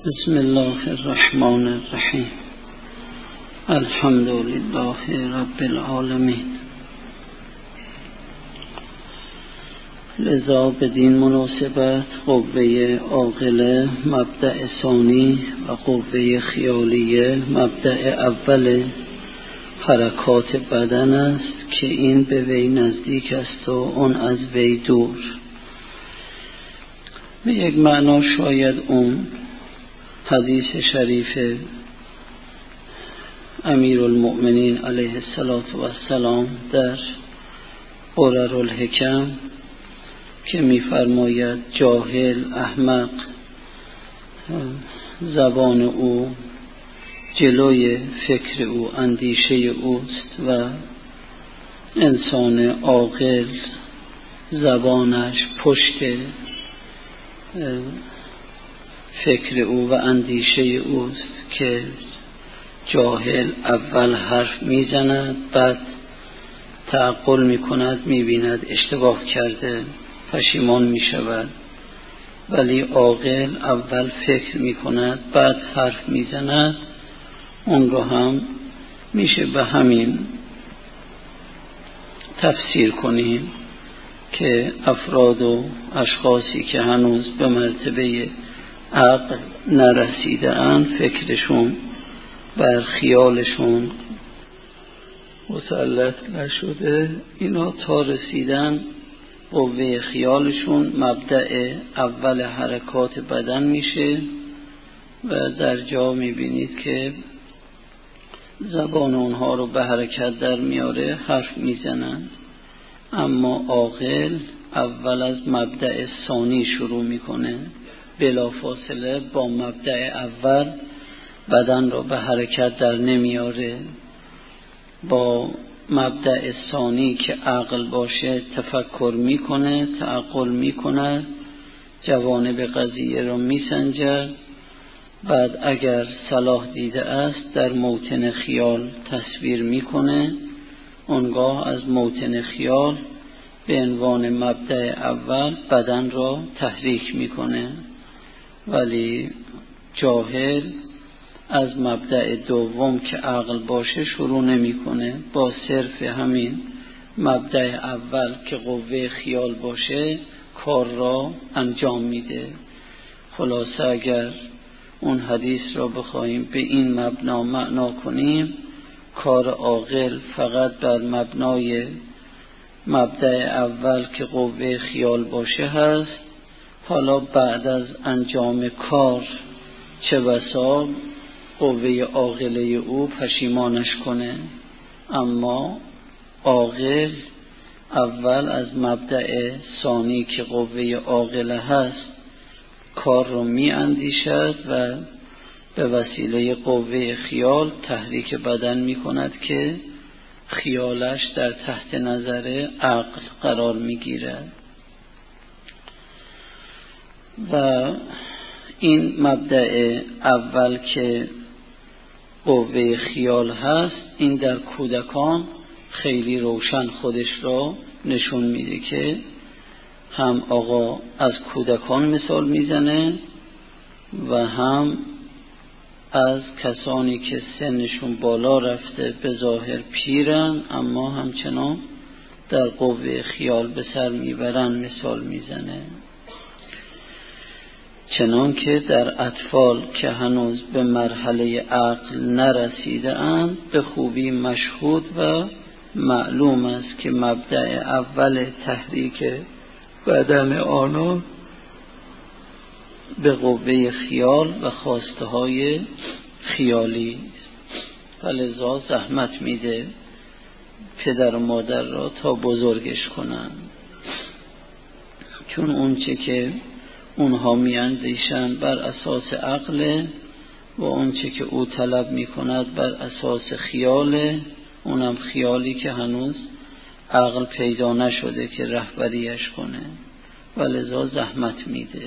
بسم الله الرحمن الرحیم. الحمد لله رب العالمین. لذا بدین مناسبت قوه عاقله مبدأ ثانی و قوه خیالیه مبدأ اول حرکات بدن است که این به وی نزدیک است و اون از وی دور. به یک معنا شاید اون حدیث شریف امیرالمؤمنین علیه السلام در قررالحکم که می‌فرماید جاهل احمق زبان او جلوی فکر او اندیشه اوست و انسان عاقل زبانش پشت فکر او و اندیشه اوست، که جاهل اول حرف میزند، بعد تعقل میکند، میبیند اشتباه کرده، پشیمان میشود، ولی عاقل اول فکر میکند بعد حرف میزند. اون رو هم میشه به همین تفسیر کنیم که افراد و اشخاصی که هنوز به مرتبه عقل نرسیده اند، فکرشون بر خیالشون مسلط نشده، اینا تا رسیدن قوه خیالشون مبدأ اول حرکات بدن میشه و در جا میبینید که زبان اونها رو به حرکت در میاره، حرف میزنن. اما عاقل اول از مبدأ ثانی شروع میکنه، بلا فاصله با مبدأ اول بدن را به حرکت در نمیاره. با مبدأ ثانی که عقل باشه تفکر میکنه، تعقل میکنه، جوانب قضیه را میسنجد، بعد اگر صلاح دیده است در موطن خیال تصویر میکنه، اونگاه از موطن خیال به عنوان مبدأ اول بدن را تحریک میکنه. ولی جاهل از مبدأ دوم که عقل باشه شروع نمیکنه، با صرف همین مبدأ اول که قوه خیال باشه کار را انجام میده. خلاصه اگر اون حدیث را بخوایم به این مبنا معنا کنیم، کار عاقل فقط بر مبنای مبدأ اول که قوه خیال باشه هست. حالا بعد از انجام کار چه بسا قوه عاقله او پشیمانش کنه، اما عاقل اول از مبدأ ثانی که قوه عاقله هست کار رو می اندیشد و به وسیله قوه خیال تحریک بدن می کند که خیالش در تحت نظر عقل قرار می گیرد. و این مبدأ اول که قوه خیال هست، این در کودکان خیلی روشن خودش را نشون میده که هم آقا از کودکان مثال میزنه و هم از کسانی که سنشون بالا رفته به ظاهر پیرن اما همچنان در قوه خیال به سر میبرن مثال میزنه. چنان که در اطفال که هنوز به مرحله عقل نرسیده اند به خوبی مشهود و معلوم است که مبدأ اول تحریک بدن آنها به قوه خیال و خواسته های خیالی است. فلذا زحمت میده پدر و مادر را تا بزرگش کنن، چون اونچه که اونها میاندیشند بر اساس عقل و اونچه که او طلب میکند بر اساس خیاله، اونم خیالی که هنوز عقل پیدا نشده که رهبریش کنه، ولذا زحمت میده.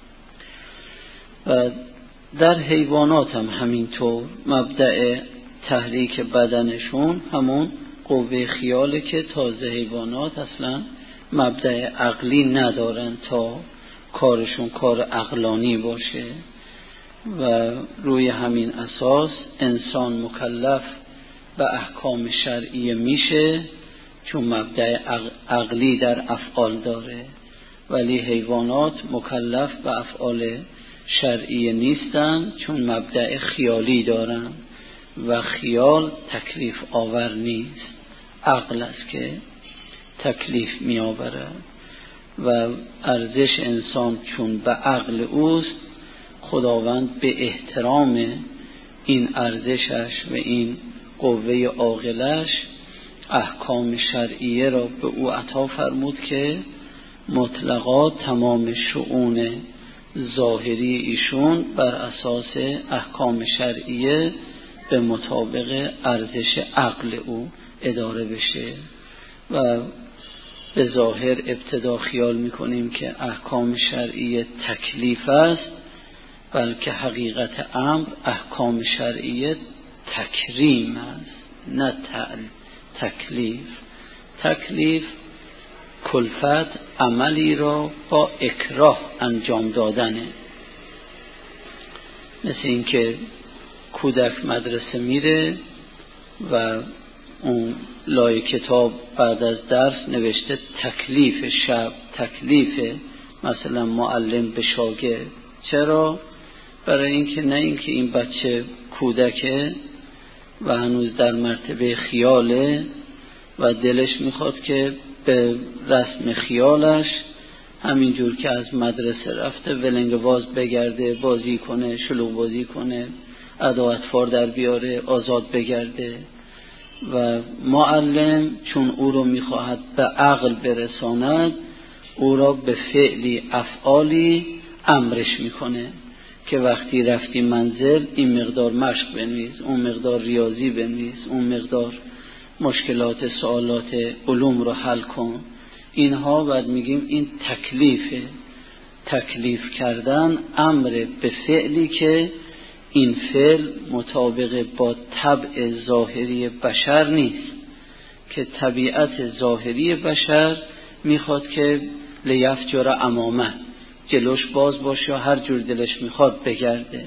و در حیوانات هم همینطور مبدأ تحریک بدنشون همون قوه خیاله که تازه حیوانات اصلا مبدأ عقلی ندارن تا کارشون کار عقلانی باشه، و روی همین اساس انسان مکلف به احکام شرعی میشه، چون مبدأ عقلی در افعال داره، ولی حیوانات مکلف به افعال شرعی نیستن، چون مبدأ خیالی دارن و خیال تکلیف آور نیست، عقل است که تکلیف می آورد. و ارزش انسان چون به عقل اوست، خداوند به احترام این ارزشش و این قوه عاقلش احکام شرعیه را به او عطا فرمود که مطلقا تمام شؤون ظاهری ایشون بر اساس احکام شرعیه به مطابق ارزش عقل او اداره بشه. و به ظاهر ابتدا خیال میکنیم که احکام شرعیه تکلیف است، بلکه حقیقت امر احکام شرعیه تکریم است، نه تکلیف. تکلیف کلفت عملی را با اکراه انجام دادنه. مثل این که کودک مدرسه میره و اون لای کتاب بعد از درس نوشته تکلیف شب، تکلیف مثلا معلم به شاگرد. چرا؟ برای اینکه نه اینکه این بچه کودکه و هنوز در مرتبه خیاله و دلش میخواد که به رسم خیالش همینجور که از مدرسه رفته ولنگ باز بگرده، بازی کنه، شلوغ بازی کنه، ادا اطفار در بیاره، آزاد بگرده. و معلم چون او رو میخواهد به عقل برساند، او را به فعلی افعالی امرش میکنه که وقتی رفتی منزل این مقدار مشق بنویس، اون مقدار ریاضی بنویس، اون مقدار مشکلات سوالات علوم رو حل کن. اینها بعد میگیم این تکلیفه. تکلیف کردن امر به فعلی که این فعل مطابق با طبع ظاهری بشر نیست، که طبیعت ظاهری بشر میخواد که لیفجر امامه، جلوش باز باشه و هر جور دلش میخواد بگرده.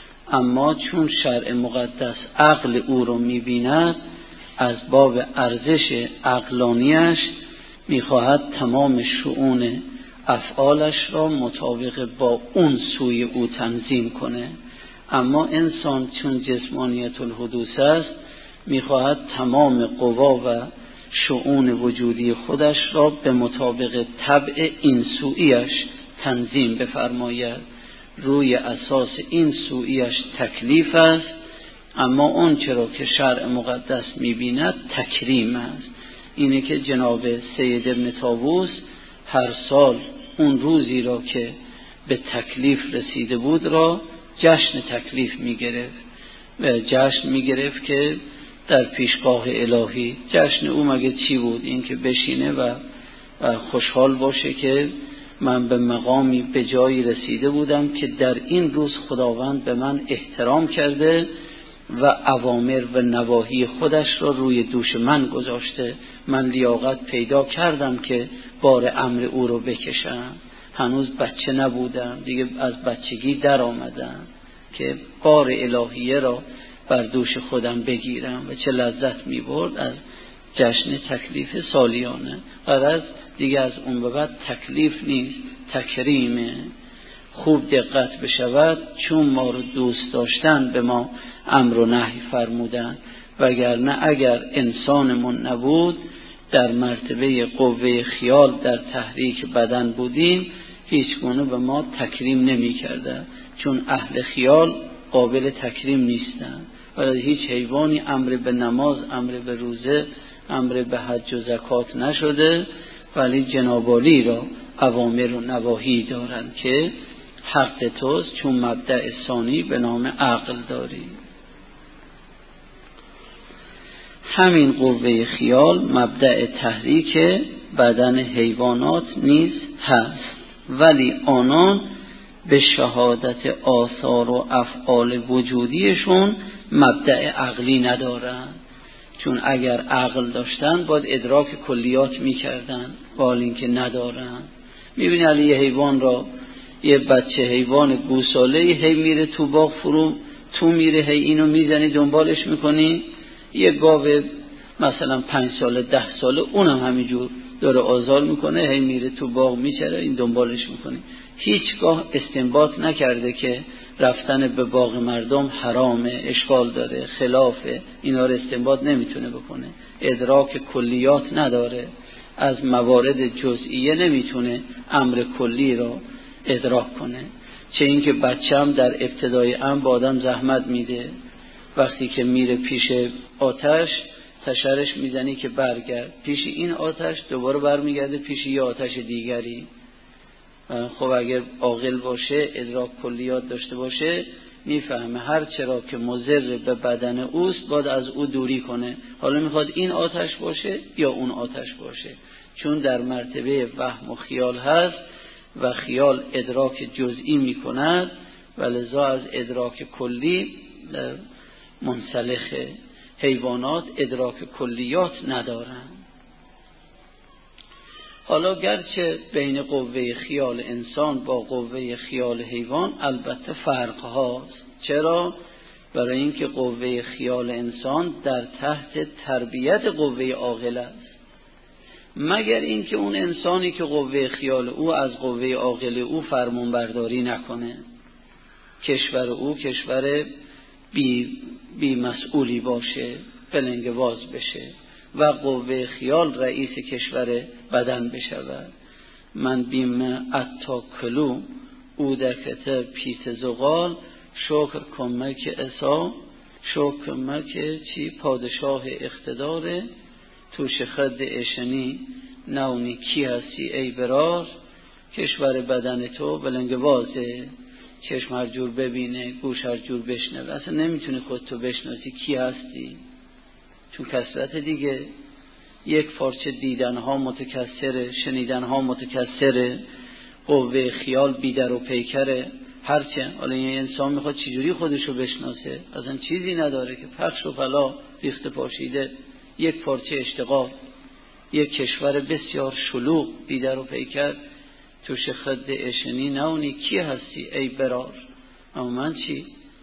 اما چون شرع مقدس عقل او رو میبیند، از باب ارزش عقلانیش میخواهد تمام شؤون افعالش را مطابق با اون سوی او تنظیم کنه. اما انسان چون جسمانیت الحدوث است، میخواهد تمام قوا و شؤون وجودی خودش را به مطابق طبع این سویش تنظیم بفرماید. روی اساس این سویش تکلیف است، اما اون چرا که شرع مقدس میبیند تکریم است. اینه که جناب سید ابن طاووس هر سال اون روزی را که به تکلیف رسیده بود را جشن تکلیف میگرفت و جشن میگرفت که در پیشگاه الهی. جشن او مگه چی بود؟ این که بشینه و خوشحال باشه که من به مقامی به جایی رسیده بودم که در این روز خداوند به من احترام کرده و اوامر و نواهی خودش را روی دوش من گذاشته. من لیاقت پیدا کردم که بار امر او رو بکشم. هنوز بچه نبودم، دیگه از بچگی در آمدم که بار الهیه را بر دوش خودم بگیرم و چه لذت می برد از جشن تکلیف سالیانه. غرض دیگه از اون به بعد تکلیف نیست، تکریمه. خوب دقت بشود، چون ما رو دوست داشتن به ما امر و نهی فرمودن، وگرنه اگر انسانمون نبود در مرتبه قوه خیال در تحریک بدن بودیم، هیچ گونه به ما تکریم نمی کرده، چون اهل خیال قابل تکریم نیستن. ولی هیچ حیوانی امر به نماز، امر به روزه، امر به حج و زکات نشده، ولی جنابالی را اوامر و نواهی دارند که حق توست، چون مبدأ ثانی به نام عقل داری. همین قوه خیال مبدأ تحریک بدن حیوانات نیز هست، ولی آنان به شهادت آثار و افعال وجودیشون مبدأ عقلی ندارن. چون اگر عقل داشتن باید ادراک کلیات میکردن، ولی اینکه ندارن. میبینی علی حیوان را یه بچه حیوان گوساله هی میره تو باغ تو میره هی اینو میزنی دنبالش میکنی، یه گاو مثلا 5 ساله 10 ساله اونم همینجور داره آزار میکنه، هی میره تو باغ میچره، این دنبالش میکنی. هیچگاه استنباط نکرده که رفتن به باغ مردم حرامه، اشکال داره، خلافه. اینا رو استنباط نمیتونه بکنه. ادراک کلیات نداره، از موارد جزئیه نمیتونه امر کلی رو ادراک کنه. چه اینکه بچه هم در ابتدای امر با آدم زحمت میده، وقتی که میره پیش آتش تشرش میزنی که برگرد، پیش این آتش دوباره برمیگرده پیش یه آتش دیگری. خب اگر عاقل باشه، ادراک کلیات داشته باشه، میفهمه هر چرا که مضر به بدن اوست باید از او دوری کنه، حالا میخواد این آتش باشه یا اون آتش باشه، چون در مرتبه وهم و خیال هست و خیال ادراک جزئی میکند و لذا از ادراک کلی منسلخه. حیوانات ادراک کلیات ندارند. حالا گرچه بین قوه خیال انسان با قوه خیال حیوان البته فرق هاست. چرا؟ برای اینکه قوه خیال انسان در تحت تربیت قوه عاقل است، مگر اینکه اون انسانی که قوه خیال او از قوه عاقل او فرمان برداری نکنه، کشور او کشور بی مسئولی باشه، پلنگواز بشه و قوه خیال رئیس کشور بدن بشود. من بیم اتاکلو او دکته پیت زغال شکر کمک اسا، شکر کمک چی پادشاه اقتداره، توش خد اشنی نونی کی هستی ای برار، کشور بدن تو بلنگوازه، چشم هر جور ببینه، گوش هر جور بشنوه، اصلا نمیتونی خودتو بشناسی کی هستی، چون کثرت دیگه. یک پارچه دیدنها متکثره، شنیدنها متکثره، قوه خیال بیدر و پیکره. هرچند حالا این انسان میخواد چجوری خودشو بشناسه، اصلا چیزی نداره که پخش و پلا ریخته پاشیده، یک پارچه اشتغال، یک کشور بسیار شلوغ بیدر و پیکر، توش خد اشنی نونی کی هستی ای برار. اما من چی؟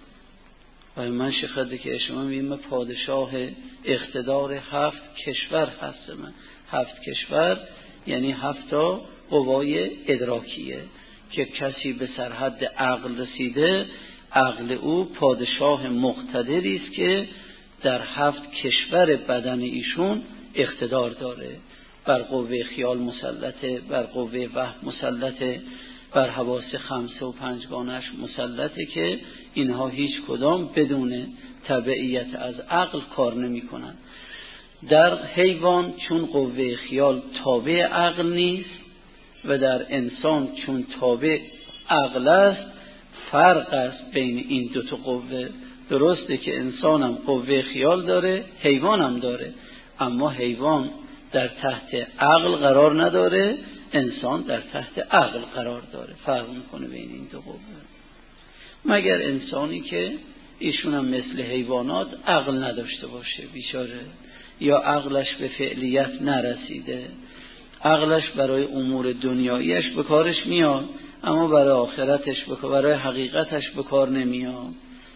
و من شخده که شما میگیم پادشاه اقتدار 7 کشور هست. من 7 کشور یعنی 7 قوای ادراکیه که کسی به سرحد عقل رسیده، عقل او پادشاه مقتدری است که در 7 کشور بدن ایشون اقتدار داره، بر قوه خیال مسلطه، بر قوه وهم مسلطه، بر حواس 5 و 5 گانش مسلطه که اینها هیچ کدام بدون تبعیت از عقل کار نمی کنند. در حیوان چون قوه خیال تابع عقل نیست و در انسان چون تابع عقل است، فرق است بین این دوتا قوه. درسته که انسانم قوه خیال داره، حیوانم داره، اما حیوان در تحت عقل قرار نداره، انسان در تحت عقل قرار داره. فرق میکنه بین این دو قوه. مگر انسانی که ایشون هم مثل حیوانات عقل نداشته باشه بیچاره، یا عقلش به فعلیت نرسیده، عقلش برای امور دنیاییش به کارش میاد اما برای آخرتش برای حقیقتش به کار نمیاد.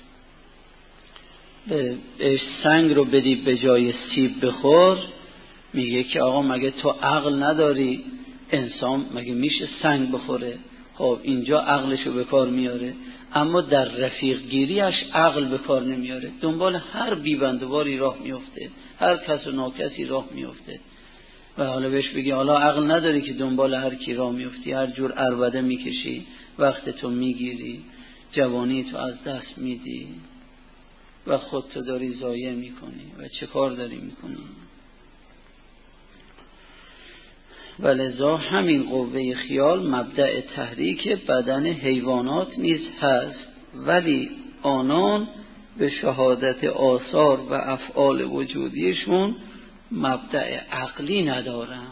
سنگ رو بدی به جای سیب بخور، میگه که آقا مگه تو عقل نداری؟ انسان مگه میشه سنگ بخوره؟ خب اینجا عقلشو به کار میاره، اما در رفیق گیریش عقل به کار نمیاره، دنبال هر بیبندواری راه میفته، هر کس و ناکسی راه میفته. و حالا بهش بگی حالا عقل نداری که دنبال هر کی راه میفتی، هر جور عربده میکشی، وقت تو میگیری، جوانی تو از دست میدی و خودتو داری ضایع میکنی و چه کار داری میکنی؟ ولذا همین قوه خیال مبدأ تحریک بدن حیوانات نیز هست، ولی آنان به شهادت آثار و افعال وجودیشون مبدأ عقلی ندارن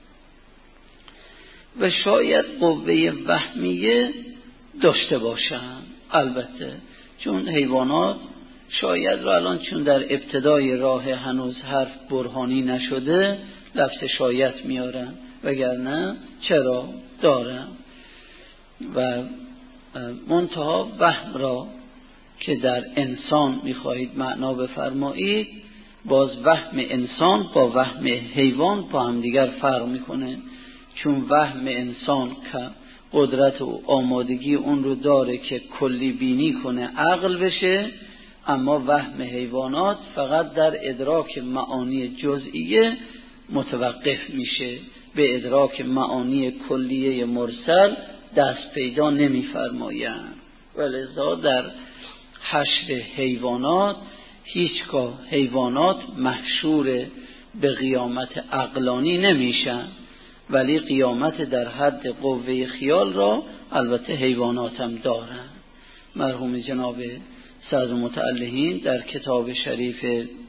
و شاید قوه وهمیه داشته باشن. البته چون حیوانات شاید رو الان چون در ابتدای راه هنوز حرف برهانی نشده لفظ شاید میارن، وگرنه چرا دارن. و منتها وهم را که در انسان میخواهید معنا بفرمایید، باز وهم انسان با وهم حیوان با هم دیگر فرق میکنه، چون وهم انسان که قدرت و آمادگی اون رو داره که کلی بینی کنه، عقل بشه، اما وهم حیوانات فقط در ادراک معانی جزئیه متوقف میشه، به ادراک معانی کلیه مرسل دست پیدا نمیفرمایند. ولذا در حشر حیوانات هیچگاه حیوانات محشور به قیامت عقلانی نمیشن، ولی قیامت در حد قوه خیال را البته حیوانات هم دارن. مرحوم جناب صدر متعلهین در کتاب شریف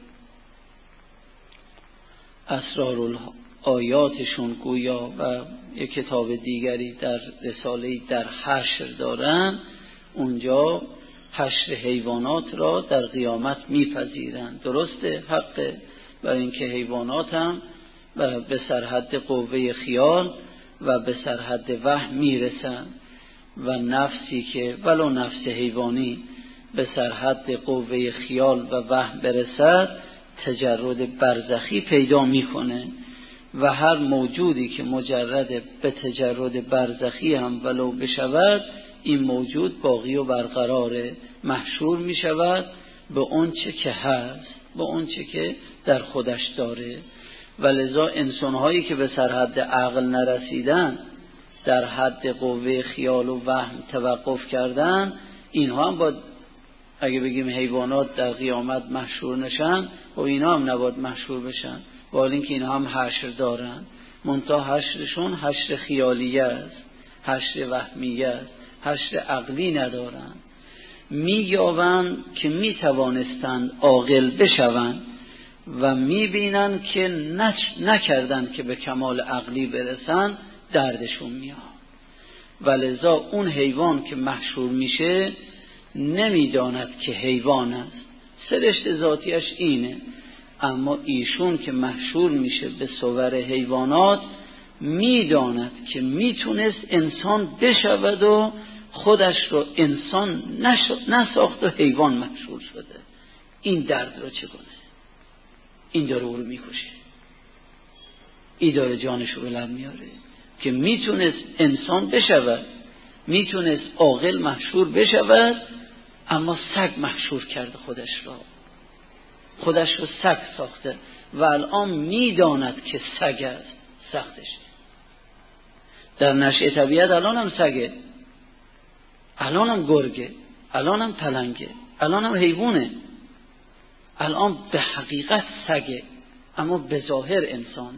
اسرار آیاتشون گویا و یک کتاب دیگری در رساله در حشر دارن، اونجا حشر حیوانات را در قیامت میپذیرند. درسته، حقه، برای اینکه حیوانات هم به سرحد قوه خیال و به سرحد وهم میرسن و نفسی که ولو نفس حیوانی به سرحد قوه خیال و وهم برسد تجرد برزخی پیدا میکنه و هر موجودی که مجرد به تجرد برزخی هم ولو بشود، این موجود باقی و برقراره، محشور می شود به اون چه که هست، به اون چه که در خودش داره. ولذا انسانهایی که به سرحد عقل نرسیدن، در حد قوه خیال و وهم توقف کردن، اینها هم باید اگه بگیم حیوانات در قیامت محشور نشن و اینا هم نباید محشور بشن، با اینکه اینها هم حشر دارن، منتها حشرشون حشر خیالیه است، حشر وهمیه است، حشر عقلی ندارن. می‌یابند که میتوانستند عاقل بشوند و میبینن که نکردن که به کمال عقلی برسن، دردشون میاد. ولذا اون حیوان که محشور میشه نمیداند که حیوان است، سرشت ذاتیش اینه، اما ایشون که محشور میشه به صور حیوانات میداند که میتونست انسان بشود و خودش رو انسان نساخت و حیوان محشور شده. این درد رو چه کنه؟ این داره او رو میکشه، این داره جانش رو به لب میاره که میتونست انسان بشود، میتونست عاقل محشور بشود، اما سگ محشور کرده خودش رو سگ ساخته و الان میداند که سگ است، سختشه. در نشأه طبیعت الان هم سگه، الان هم گرگه، الان هم پلنگه، الان هم حیوانه، الان به حقیقت سگه اما به ظاهر انسانه،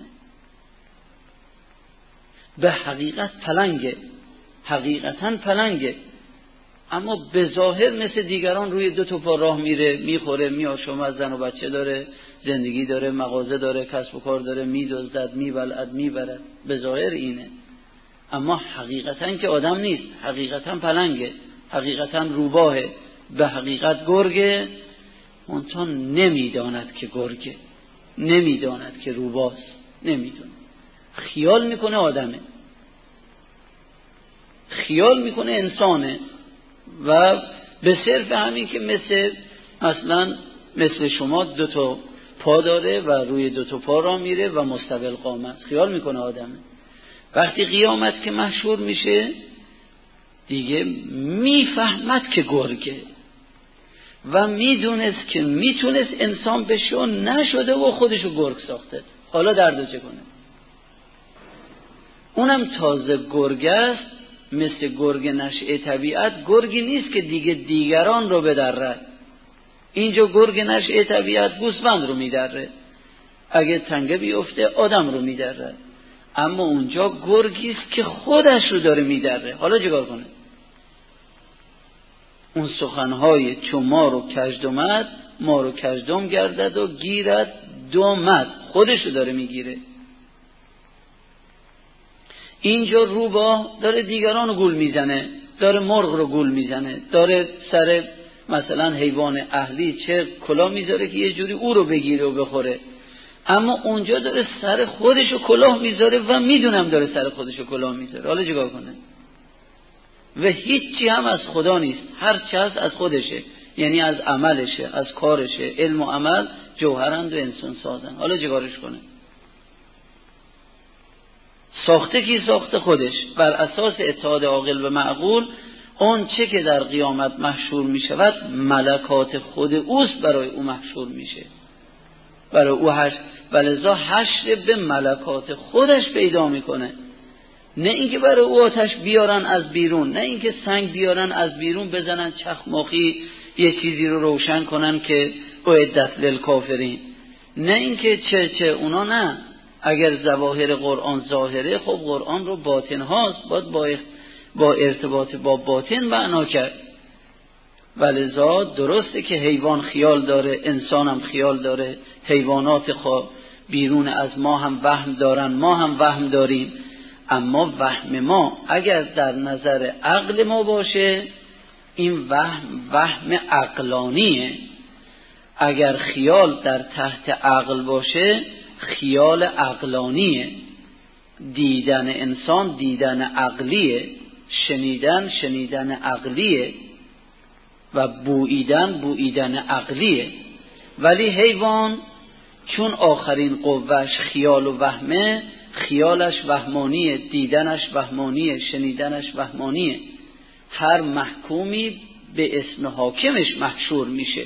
به حقیقت پلنگه، حقیقتا پلنگه، اما به ظاهر مثل دیگران روی دو تا پا راه میره، میخوره، میآشامد، زن و بچه داره، زندگی داره، مغازه داره، کسب و کار داره، میدزدد، میبلعد، میبرد، به ظاهر اینه، اما حقیقتا که آدم نیست، حقیقتا پلنگه، حقیقتا روباهه، به حقیقت گرگه، منتها نمیداند که گرگه، نمیداند که روباست، نمیدونه، خیال میکنه آدمه، خیال میکنه انسانه و به صرف همین که مثل شما دو تا پا داره و روی دو تا پا را میره و مستقل قامت، خیال میکنه آدمه. وقتی قیامت که محشور میشه دیگه میفهمد که گرگه و میدونست که میتونست انسان بشه و نشده و خودشو گرگ ساخته. حالا دردو چه کنه؟ اونم تازه گرگ است، مثل گرگ نشأه طبیعت گرگی نیست که دیگران رو بدره. اینجا گرگ نشأه طبیعت گوسفند رو میدره، اگه تنگه بیفته آدم رو میدره، اما اونجا گرگی است که خودش رو داره میدره. حالا چیکار کنه؟ اون سخنهای چون ما رو کژدمد، ما رو کژدم گردد و گیرد دمد، خودش رو داره میگیره. اینجا روباه داره دیگران رو گول میزنه، داره مرغ رو گول میزنه، داره سر مثلا حیوان اهلی چه کلاه میذاره که یه جوری او رو بگیره و بخوره، اما اونجا داره سر خودش رو کلاه میذاره و میدونم داره سر خودش رو کلاه میذاره. حالا چیکار کنه؟ و هیچی هم از خدا نیست، هر چی هست از خودشه، یعنی از عملشه، از کارشه. علم و عمل جوهرند و انسان سازن. حالا چیکارش کنه؟ ساخته کی؟ ساخته خودش. بر اساس اتحاد عاقل و معقول اون چه که در قیامت محشور می شود ملکات خود اوست برای او محشور میشه، برای او حشر، ولذا حشر به ملکات خودش پیدا میکنه. نه اینکه برای او آتش بیارن از بیرون، نه اینکه سنگ بیارن از بیرون بزنن چخماقی یه چیزی رو روشن کنن که اعدت للکافرین، نه اینکه چه اونا. نه، اگر ظواهر قرآن ظاهره، خب قرآن رو باطن هاست، باید با ارتباط با باطن معنا کرد. ولذا درسته که حیوان خیال داره، انسان هم خیال داره، حیوانات بیرون از ما هم وهم دارن، ما هم وهم داریم، اما وهم ما اگر در نظر عقل ما باشه این وهم عقلانیه، اگر خیال در تحت عقل باشه خیال عقلانیه. دیدن انسان دیدن عقلیه، شنیدن عقلیه و بوییدن عقلیه. ولی حیوان چون آخرین قوهش خیال و وهمه، خیالش وهمانیه، دیدنش وهمانیه، شنیدنش وهمانیه. هر محکومی به اسم حاکمش محشور میشه.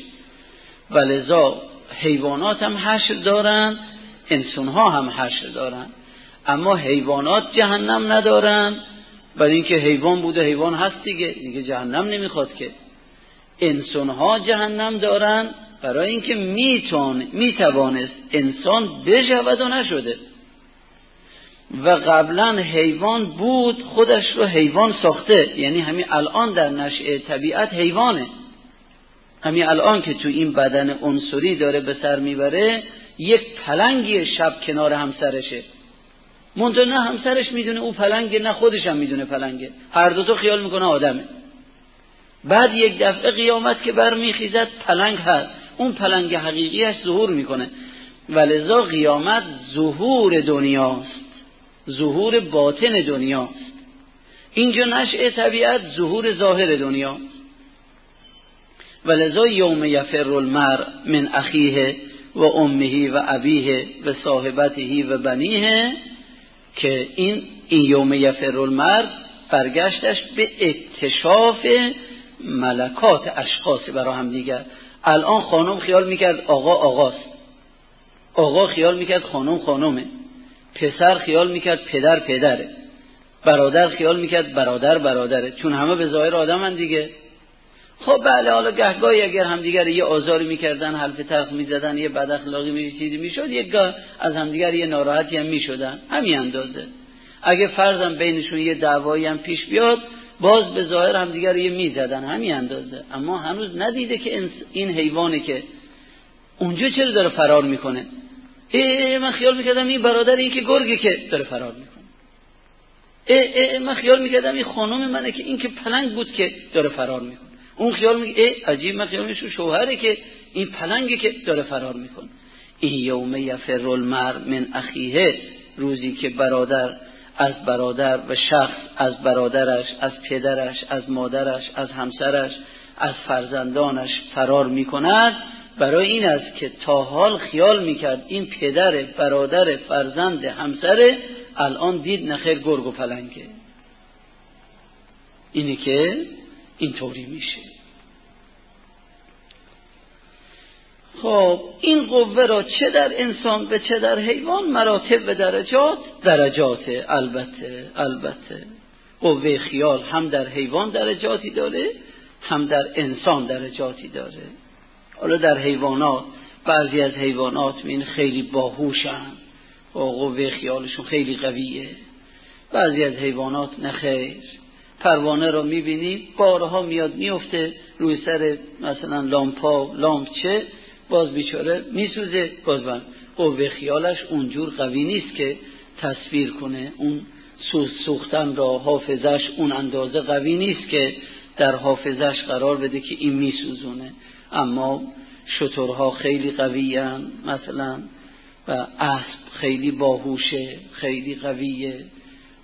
ولذا حیوانات هم حشر دارن، انسانها هم حشر دارن، اما حیوانات جهنم ندارن، برای اینکه حیوان بوده حیوان هست دیگه جهنم نمیخواد که. انسانها جهنم دارن برای اینکه میتوانست انسان بشود و نشده، و قبلا حیوان بود خودش رو حیوان ساخته، یعنی همین الان در نشأه طبیعت حیوانه. همین الان که تو این بدن عنصری داره به سر میبره، یک پلنگی شب کنار همسرشه، منتها نه همسرش میدونه او پلنگه، نه خودش هم میدونه پلنگه، هر دو تا خیال میکنه آدمه. بعد یک دفعه قیامت که برمیخیزد پلنگ هست، اون پلنگ حقیقیش ظهور میکنه. ولذا قیامت ظهور دنیاست، ظهور باطن دنیاست. اینجا نشأه طبیعت ظهور ظاهر دنیاست. ولذا یوم یفر المرء من اخیه و امه و ابیه و صاحبته و بنیه، که این یوم یفر المرء برگشتش به اکتشاف ملکات اشخاص برای هم دیگر. الان خانم خیال میکرد آقا آقاست، آقا خیال میکرد خانم خانمه، پسر خیال میکرد پدر پدره، برادر خیال میکرد برادر برادره، چون همه به ظاهر آدمن دیگه. خب بله، حالا گهگاهی اگر همدیگر یه آزاری میکردن، حرف تلخ میزدن، یه بد اخلاقی چیزی میشد، یک گاه از همدیگر یه ناراحتی هم میشدن، همین اندازه. اگه فرضاً بینشون یه دعوایی هم پیش بیاد، باز به ظاهر همدیگر یه میزدن، همین اندازه. اما هنوز ندیده که این حیوانی که اونجا چرا داره فرار میکنه. من خیال میکردم این برادر این که گرگه که داره فرار میکنه. من خیال میکردم این خانم منه که این که پلنگ بود که داره فرار میکنه. اون خیال میگه عجیب، من خیال میشم شوهره که این پلنگه که داره فرار میکنه. این یوم یفر المرء من اخیه، روزی که برادر از برادر و شخص از برادرش، از پدرش، از مادرش، از همسرش، از فرزندانش فرار میکند. برای این است که تا حال خیال میکرد این پدر، برادر، فرزند، همسر، الان دید نخیر گرگ و پلنگه. اینه که اینطوری میشه. خب این قوه را چه در انسان و چه در حیوان مراتب و درجات البته قوه خیال هم در حیوان درجاتی داره، هم در انسان درجاتی داره. حالا در حیوانات بعضی از حیوانات این خیلی باهوشن و قوه خیالشون خیلی قویه، بعضی از حیوانات نخیر. پروانه رو میبینی بارها میاد میفته روی سر مثلا لامپچه، باز بیچاره میسوزه، باز قوه خیالش اونجور قوی نیست که تصویر کنه، اون سوختن را حافظش اون اندازه قوی نیست که در حافظش قرار بده که این میسوزونه. اما شترها خیلی قویان مثلا، و اسب خیلی باهوشه، خیلی قویه،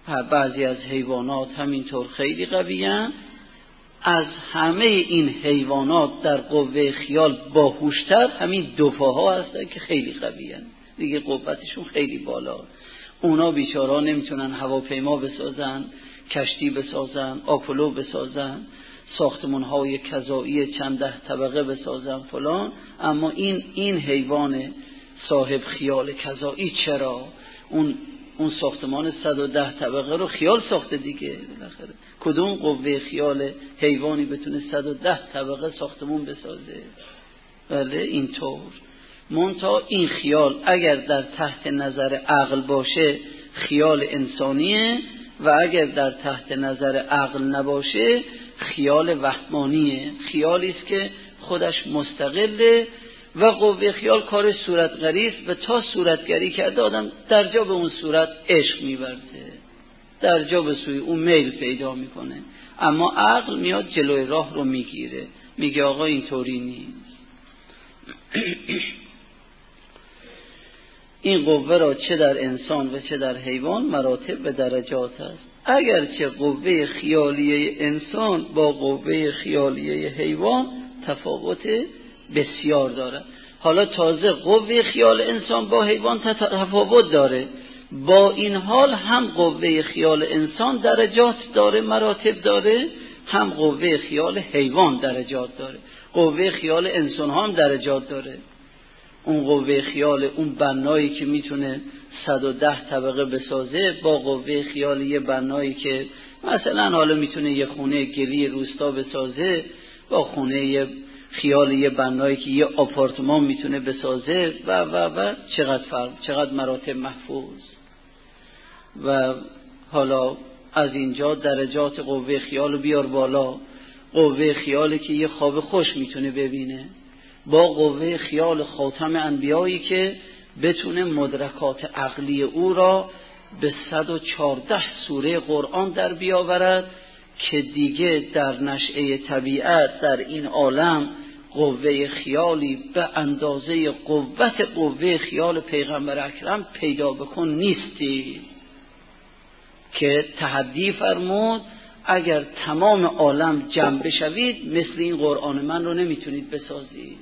بعضی از حیوانات همینطور خیلی قوی‌اند. از همه این حیوانات در قوه خیال باهوشتر همین دفاها هستن که خیلی قوی‌اند، دیگه قوتشون خیلی بالا. اونا بیچارا نمیتونن هواپیما بسازن، کشتی بسازن، آپولو بسازن، ساختمان‌های کذایی چند ده طبقه بسازن فلان، اما این حیوان صاحب خیال کذایی چرا اون ساختمان 110 طبقه رو خیال ساخته دیگه. بالاخره کدوم قوه خیال حیوانی بتونه 110 طبقه ساختمون بسازه؟ بله اینطور. منتها این خیال اگر در تحت نظر عقل باشه خیال انسانیه و اگر در تحت نظر عقل نباشه خیال وهمانیه، خیالی است که خودش مستقله و قوه خیال کار صورتگری است و تا صورتگری کرده آدم در جا به اون صورت عشق می‌ورزه، در جا به سوی اون میل پیدا میکنه. اما عقل میاد جلوی راه رو میگیره، میگه آقا اینطوری نیست. این قوه را چه در انسان و چه در حیوان مراتب و درجات است. اگرچه قوه خیالیه انسان با قوه خیالیه حیوان تفاوت بسیار داره. حالا تازه قوه خیال انسان با حیوان تفاوت داره، با این حال هم قوه خیال انسان درجات داره، مراتب داره، هم قوه خیال حیوان درجات داره. قوه خیال انسان هم درجات داره. اون قوه خیال اون بنایی که میتونه 110 طبقه بسازه با قوه خیال یه بنایی که مثلا حالا میتونه یه خونه گلی روستا بسازه با خونه خیال یه بنایی که یه آپارتمان میتونه بسازه و چقدر فرق، چقدر مراتب محفوظ. و حالا از اینجا درجات قوه خیال رو بیار بالا. قوه خیالی که یه خواب خوش میتونه ببینه با قوه خیال خاتم انبیایی که بتونه مدرکات عقلی او را به 114 سوره قرآن در بیاورد که دیگه در نشأه طبیعت در این عالم قوه خیالی به اندازه قوت قوه خیال پیغمبر اکرم پیدا بکن نیستی، که تحدی فرمود اگر تمام عالم جمع بشوید مثل این قرآن من رو نمیتونید بسازید.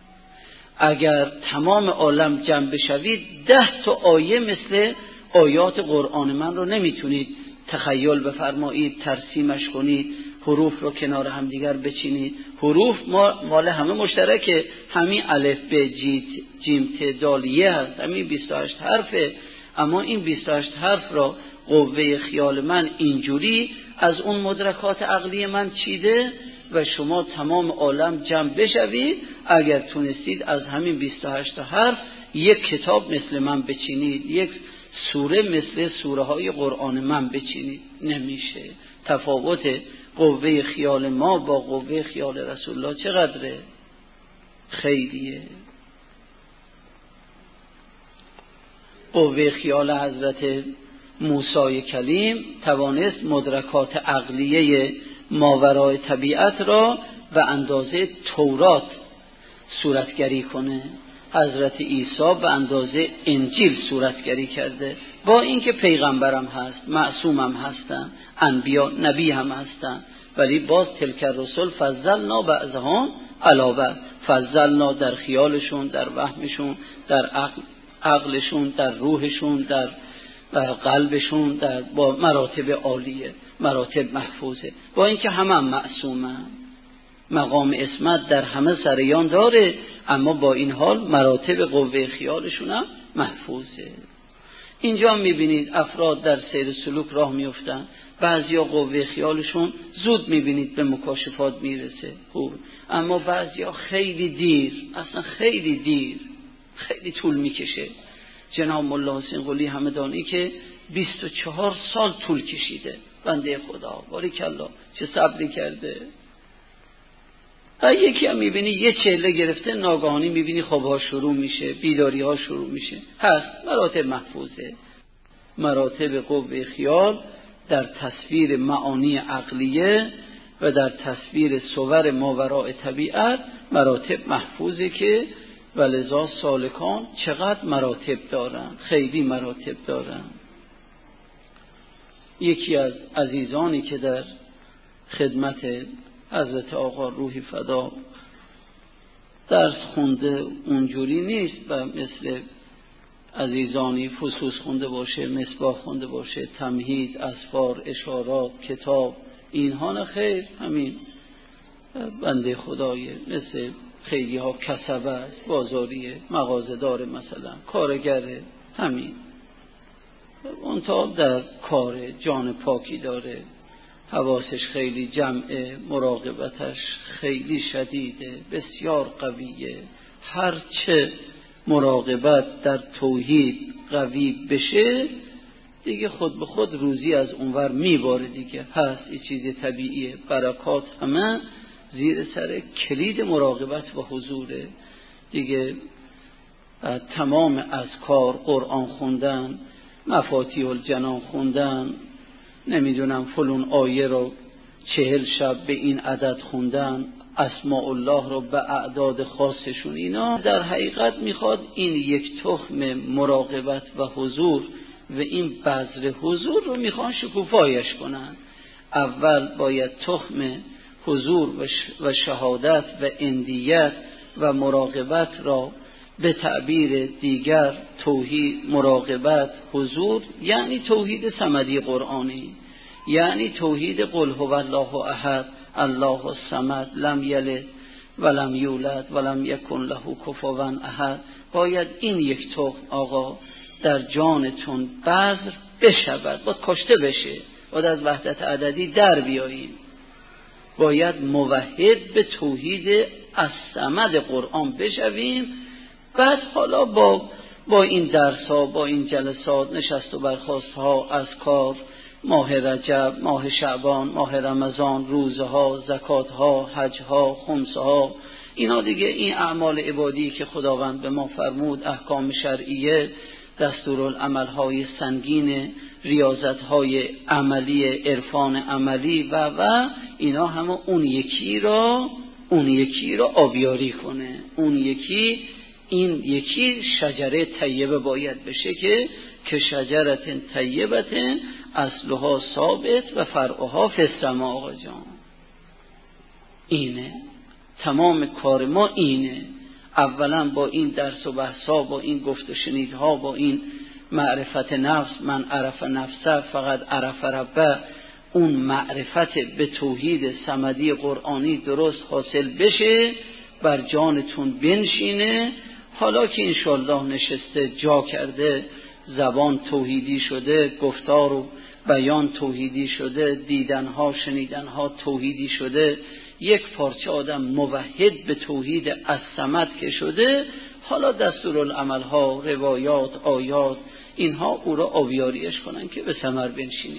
اگر تمام عالم جمع بشوید 10 تا آیه مثل آیات قرآن من رو نمیتونید تخیل بفرمایید، ترسیمش کنید، حروف رو کنار هم دیگر بچینید. حروف مال همه مشترکه، همین الف ب جیم ت دال ی هست، همین 28 حرفه. اما این 28 حرف را قوه خیال من اینجوری از اون مدرکات عقلی من چیده و شما تمام عالم جمع بشوید اگر تونستید از همین 28 حرف یک کتاب مثل من بچینید، یک سوره مثل سوره های قرآن من بچینید. نمیشه. تفاوت قوه خیال ما با قوه خیال رسول الله چقدره؟ خیلیه. قوه خیال حضرت موسی کلیم توانست مدرکات عقلیه ماورای طبیعت را به اندازه تورات صورتگری کنه. حضرت عیسی به اندازه انجیل صورتگری کرده، با اینکه پیغمبرم هست، معصومم هستن، انبیا نبی هم هستن، ولی باز تلک الرسل فضلنا بعضهم علی بعض، فضلنا در خیالشون، در وهمشون، در عقلشون، در روحشون، در قلبشون، با مراتب عالیه، مراتب محفوظه، با اینکه همه معصومن، مقام عصمت در همه سریان داره، اما با این حال مراتب قوه خیالشون هم محفوظه. اینجا میبینید افراد در سیر سلوک راه میفتن، بعضیا قوه خیالشون زود میبینید به مکاشفات میرسه خوب، اما بعضیا خیلی دیر، اصلا خیلی دیر، خیلی طول میکشه. جناب ملا حسین قلی همدانی که 24 سال طول کشیده، بنده خدا باریکالله چه صبری کرده. یکی هم میبینی یه چله گرفته، ناگهانی میبینی خوابها شروع میشه، بیداری ها شروع میشه. هست مراتب محفوظه. مراتب قوه خیال در تصویر معانی عقلیه و در تصویر صور ماوراء طبیعت مراتب محفوظه که ولذا سالکان چقدر مراتب دارن، خیلی مراتب دارن. یکی از عزیزانی که در خدمت حضرت آقا روحی فدا درس خونده اونجوری نیست و مثل عزیزانی فصوص خونده باشه، مصباح خونده باشه، تمهید، اسفار، اشارات، کتاب، اینها نه خیر. همین بنده خدای مثل خیلی ها کسبه است، بازاریه، مغازه داره، مثلا کارگره، همین اون تا در کار جان پاکی داره، حواسش خیلی جمعه، مراقبتش خیلی شدیده، بسیار قویه. هرچه مراقبت در توحید قوی بشه دیگه خود به خود روزی از اونور میباره دیگه، هست این چیز طبیعیه. برکات همه زیر سر کلید مراقبت و حضوره دیگه. تمام اذکار، قرآن خوندن، مفاتیح الجنان خوندن، نمیدونم فلون آیه رو 40 شب به این عدد خوندن، اسماء الله رو به اعداد خاصشون، اینا در حقیقت میخواد این یک تخم مراقبت و حضور و این بذر حضور رو میخوان شکوفایش کنن. اول باید تخم حضور و شهادت و اندیت و مراقبت را به تعبیر دیگر توحید، مراقبت، حضور، یعنی توحید صمدی قرآنی، یعنی توحید قل هو الله احد الله الصمد لم یلد ولم یولد ولم یکن له کفوا احد. باید این یک تخم آقا در جانتون بذر بشود، باید کشته بشه، باید از وحدت عددی در بیایید، باید موحد به توحید الصمد قرآن بشویم. بعد حالا با این درس ها، با این جلسات، نشست و برخاست ها، اذکار، ماه رجب، ماه شعبان، ماه رمضان، روزه ها، زکات ها، حج ها، خمسه ها، اینا دیگه این اعمال عبادی که خداوند به ما فرمود، احکام شرعیه، دستورالعمل های سنگین، ریاضت های عملی، عرفان عملی و اینا همه اون یکی را آبیاری کنه. اون یکی، این یکی شجره طیبه باید بشه که شجرت طیبت اصلها ثابت و فرعها فی السماء. آقا جان اینه تمام کار ما، اینه. اولا با این درس و بحثا، با این گفت و شنیدها، با این معرفت نفس، من عرف نفسه فقط عرف ربه، اون معرفت به توحید صمدی قرآنی درست حاصل بشه، بر جانتون بنشینه. حالا که انشالله نشسته جا کرده، زبان توحیدی شده، گفتار و بیان توحیدی شده، دیدنها شنیدنها توحیدی شده، یک پارچه آدم موحد به توحید الصمد که شده، حالا دستورالعملها، روایات، آیات، اینها او را آبیاریش کنن که به ثمر بنشین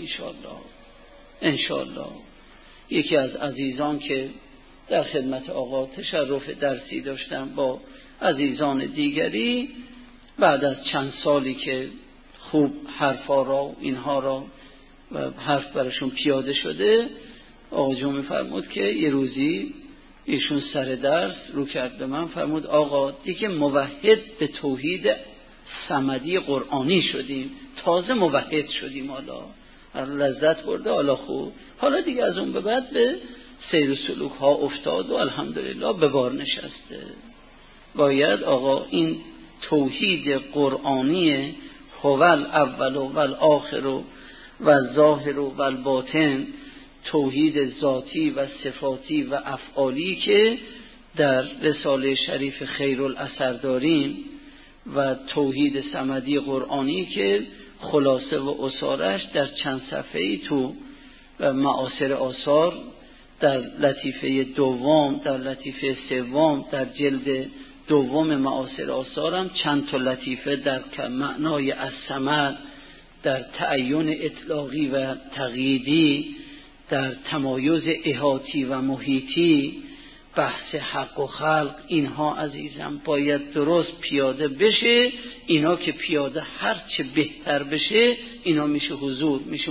انشالله. یکی از عزیزان که در خدمت آقا تشرف درسی داشتم با عزیزان دیگری، بعد از چند سالی که خوب حرفا را، اینها را حرف برشون پیاده شده، آقا جون می‌فرمود که یه روزی ایشون سر درس رو کرد به من، فرمود آقا دیگه موحد به توحید صمدی قرآنی شدیم، تازه موحد شدیم، حالا لذت برده، حالا خوب، حالا دیگه از اون به بعد به سیر و سلوک ها افتاد و الحمدلله به بار نشسته. باید آقا این توحید قرآنی هو الاول و الآخر و الظاهر و الباطن، توحید ذاتی و صفاتی و افعالی که در رساله شریف خیرالاثر داریم، و توحید صمدی قرآنی که خلاصه و اصارش در چند صفحه‌ای تو معاصر آثار، در لطیفه دوم، در لطیفه سوم، در جلد دوم معاصر آثار هم چند تا لطیفه در معنای الصمد، در تعین اطلاقی و تقییدی، در تمایز احاطی و محیطی، بحث حق و خلق، اینها عزیزم باید درست پیاده بشه. اینا که پیاده هر چه بهتر بشه، اینا میشه حضور، میشه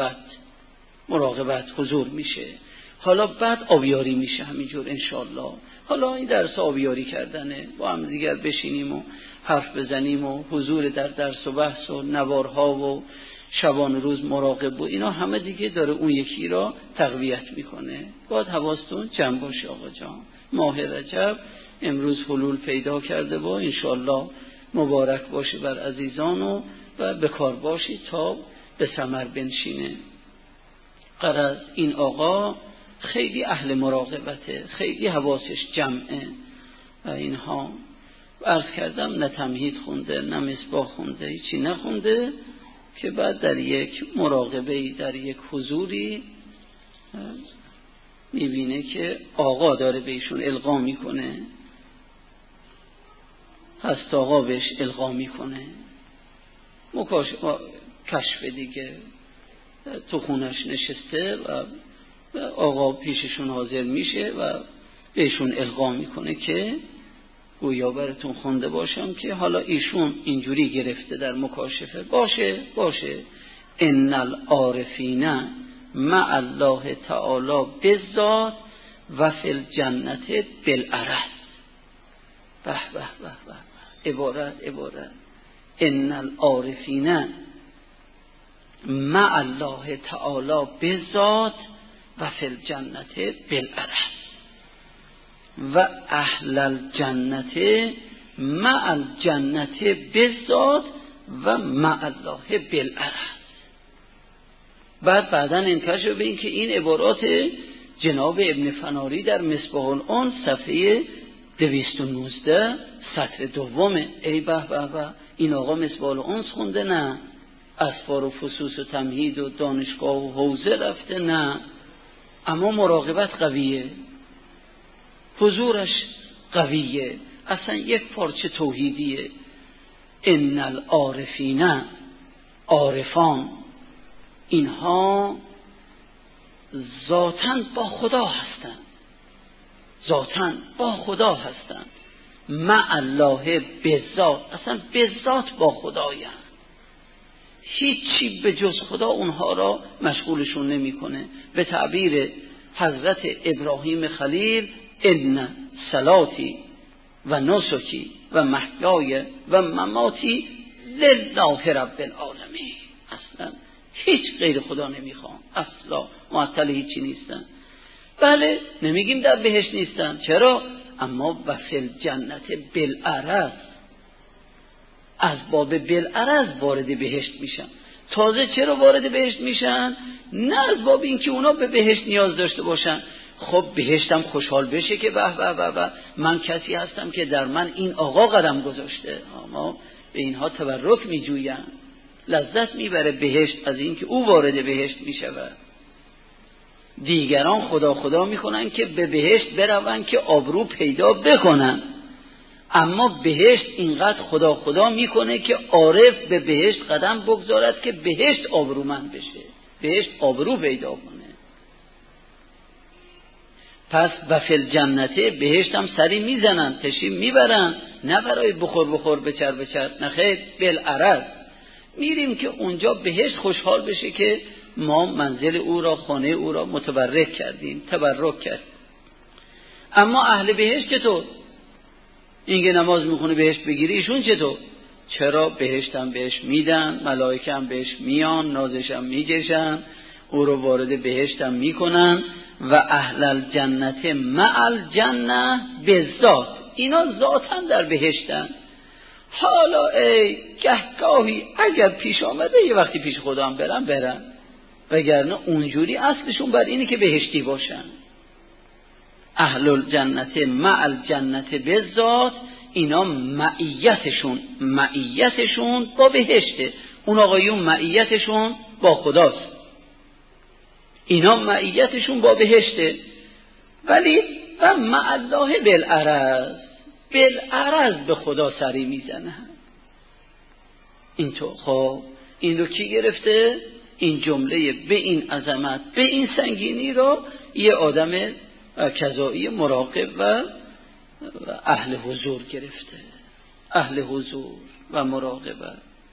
مراقبت حضور میشه. حالا بعد آبیاری میشه همینجور انشالله. حالا این درس آبیاری کردنه، با هم دیگر بشینیم و حرف بزنیم و حضور در درس و بحث و نوارها و شبان روز مراقب بود، اینا همه دیگه داره اون یکی را تقویت میکنه. باید حواستون جمع باشه آقا جان. ماه رجب امروز حلول پیدا کرده و انشالله مبارک باشه بر عزیزان و بکار باشی تا به ثمر بنشینه. غرض این آقا خیلی اهل مراقبته، خیلی حواسش جمعه و اینها. عرض کردم نه تمهید خونده نه مصباح خونده، هیچی نخونده، که بعد در یک مراقبه‌ای در یک حضوری میبینه که آقا داره بهشون القا میکنه، هست آقا بهش القا میکنه، کشف دیگه تو خونش نشسته و آقا پیششون حاضر میشه و بهشون القا میکنه که گویا براتون خونده باشم که حالا ایشون اینجوری گرفته در مکاشفه باشه ان العارفین مع الله تعالی بالذات و فی الجنت بالعرض. به به به به، عبارت ان العارفین مع الله تعالی بالذات و فی الجنت بالعرض و اهل الجنت مع الجنت بالذات و مع الله بالعرض. بعدا انکشف به این که این عبارات جناب ابن فناری در مصباح الانس صفحه 219 سطر دومه. ای به به به، این آقا مصباح الانس خونده؟ نه. اسفار و فصوص و تمهید و دانشگاه و حوزه رفته؟ نه. اما مراقبت قویه، حضورش قویه، اصلا یک پارچه توحیدیه. ان العارفین، عارفان اینها ذاتاً با خدا هستند، مع الله بذات، اصلا بذات با خدایند، هیچی به جز خدا اونها را مشغولشون نمیکنه. به تعبیر حضرت ابراهیم خلیل ان صلاتی و نسکی و محیای و مماتی لله رب العالمین. اصلا هیچ غیر خدا نمیخوام، اصلا معطل هیچی نیستن. بله نمیگیم در بهشت نیستن، چرا؟ اما وفل جنت بالعرض، از باب بالعرض وارد بهشت میشن. تازه چرا وارد بهشت میشن؟ نه از باب اینکه اونا به بهشت نیاز داشته باشن. خب بهشتم خوشحال بشه که به به به به، من کسی هستم که در من این آقا قدم گذاشته. اما به اینها تبرک میجوین، لذت میبره بهشت از اینکه او وارد بهشت میشود. دیگران خدا خدا میکنن که به بهشت برون که آبرو پیدا بکنن، اما بهشت اینقدر خدا خدا میکنه که عارف به بهشت قدم بگذارد که بهشت آبرومند بشه، بهشت آبرو پیدا کنه. پس وفل جنته بهشت هم سری میزنن، تشریف میبرن، نه برای بخور بچر، نه خیر، بالعرض میریم که اونجا بهشت خوشحال بشه که ما منزل او را، خانه او را متبرک کردیم، تبرک کرد. اما اهل بهشت چطور؟ اینکه نماز میخونه بهشت بگیری، ایشون چطور؟ چرا؟ بهشت هم بهش میدن، ملائکه هم بهش میان، نازش هم میکشن، او رو وارد بهشت هم میکنن. و اهل الجنت مع الجنه بالذات، اینا ذاتن در بهشتن. حالا ای گهگاهی اگر پیش آمده یه وقتی پیش خدا هم برن، وگرنه اونجوری اصلشون بر اینه که بهشتی باشن. اهل الجنت مع الجنت بالذات، اینا معیتشون با بهشته. اون آقایون معیتشون با خداست، اینا معیتشون با بهشته. ولی و مع الله بالعرض به خدا سری میزنه. اینطور. خب این رو کی گرفته؟ این جمله به این عظمت، به این سنگینی رو یه آدم کذایی مراقب و اهل حضور گرفته، اهل حضور و مراقبه.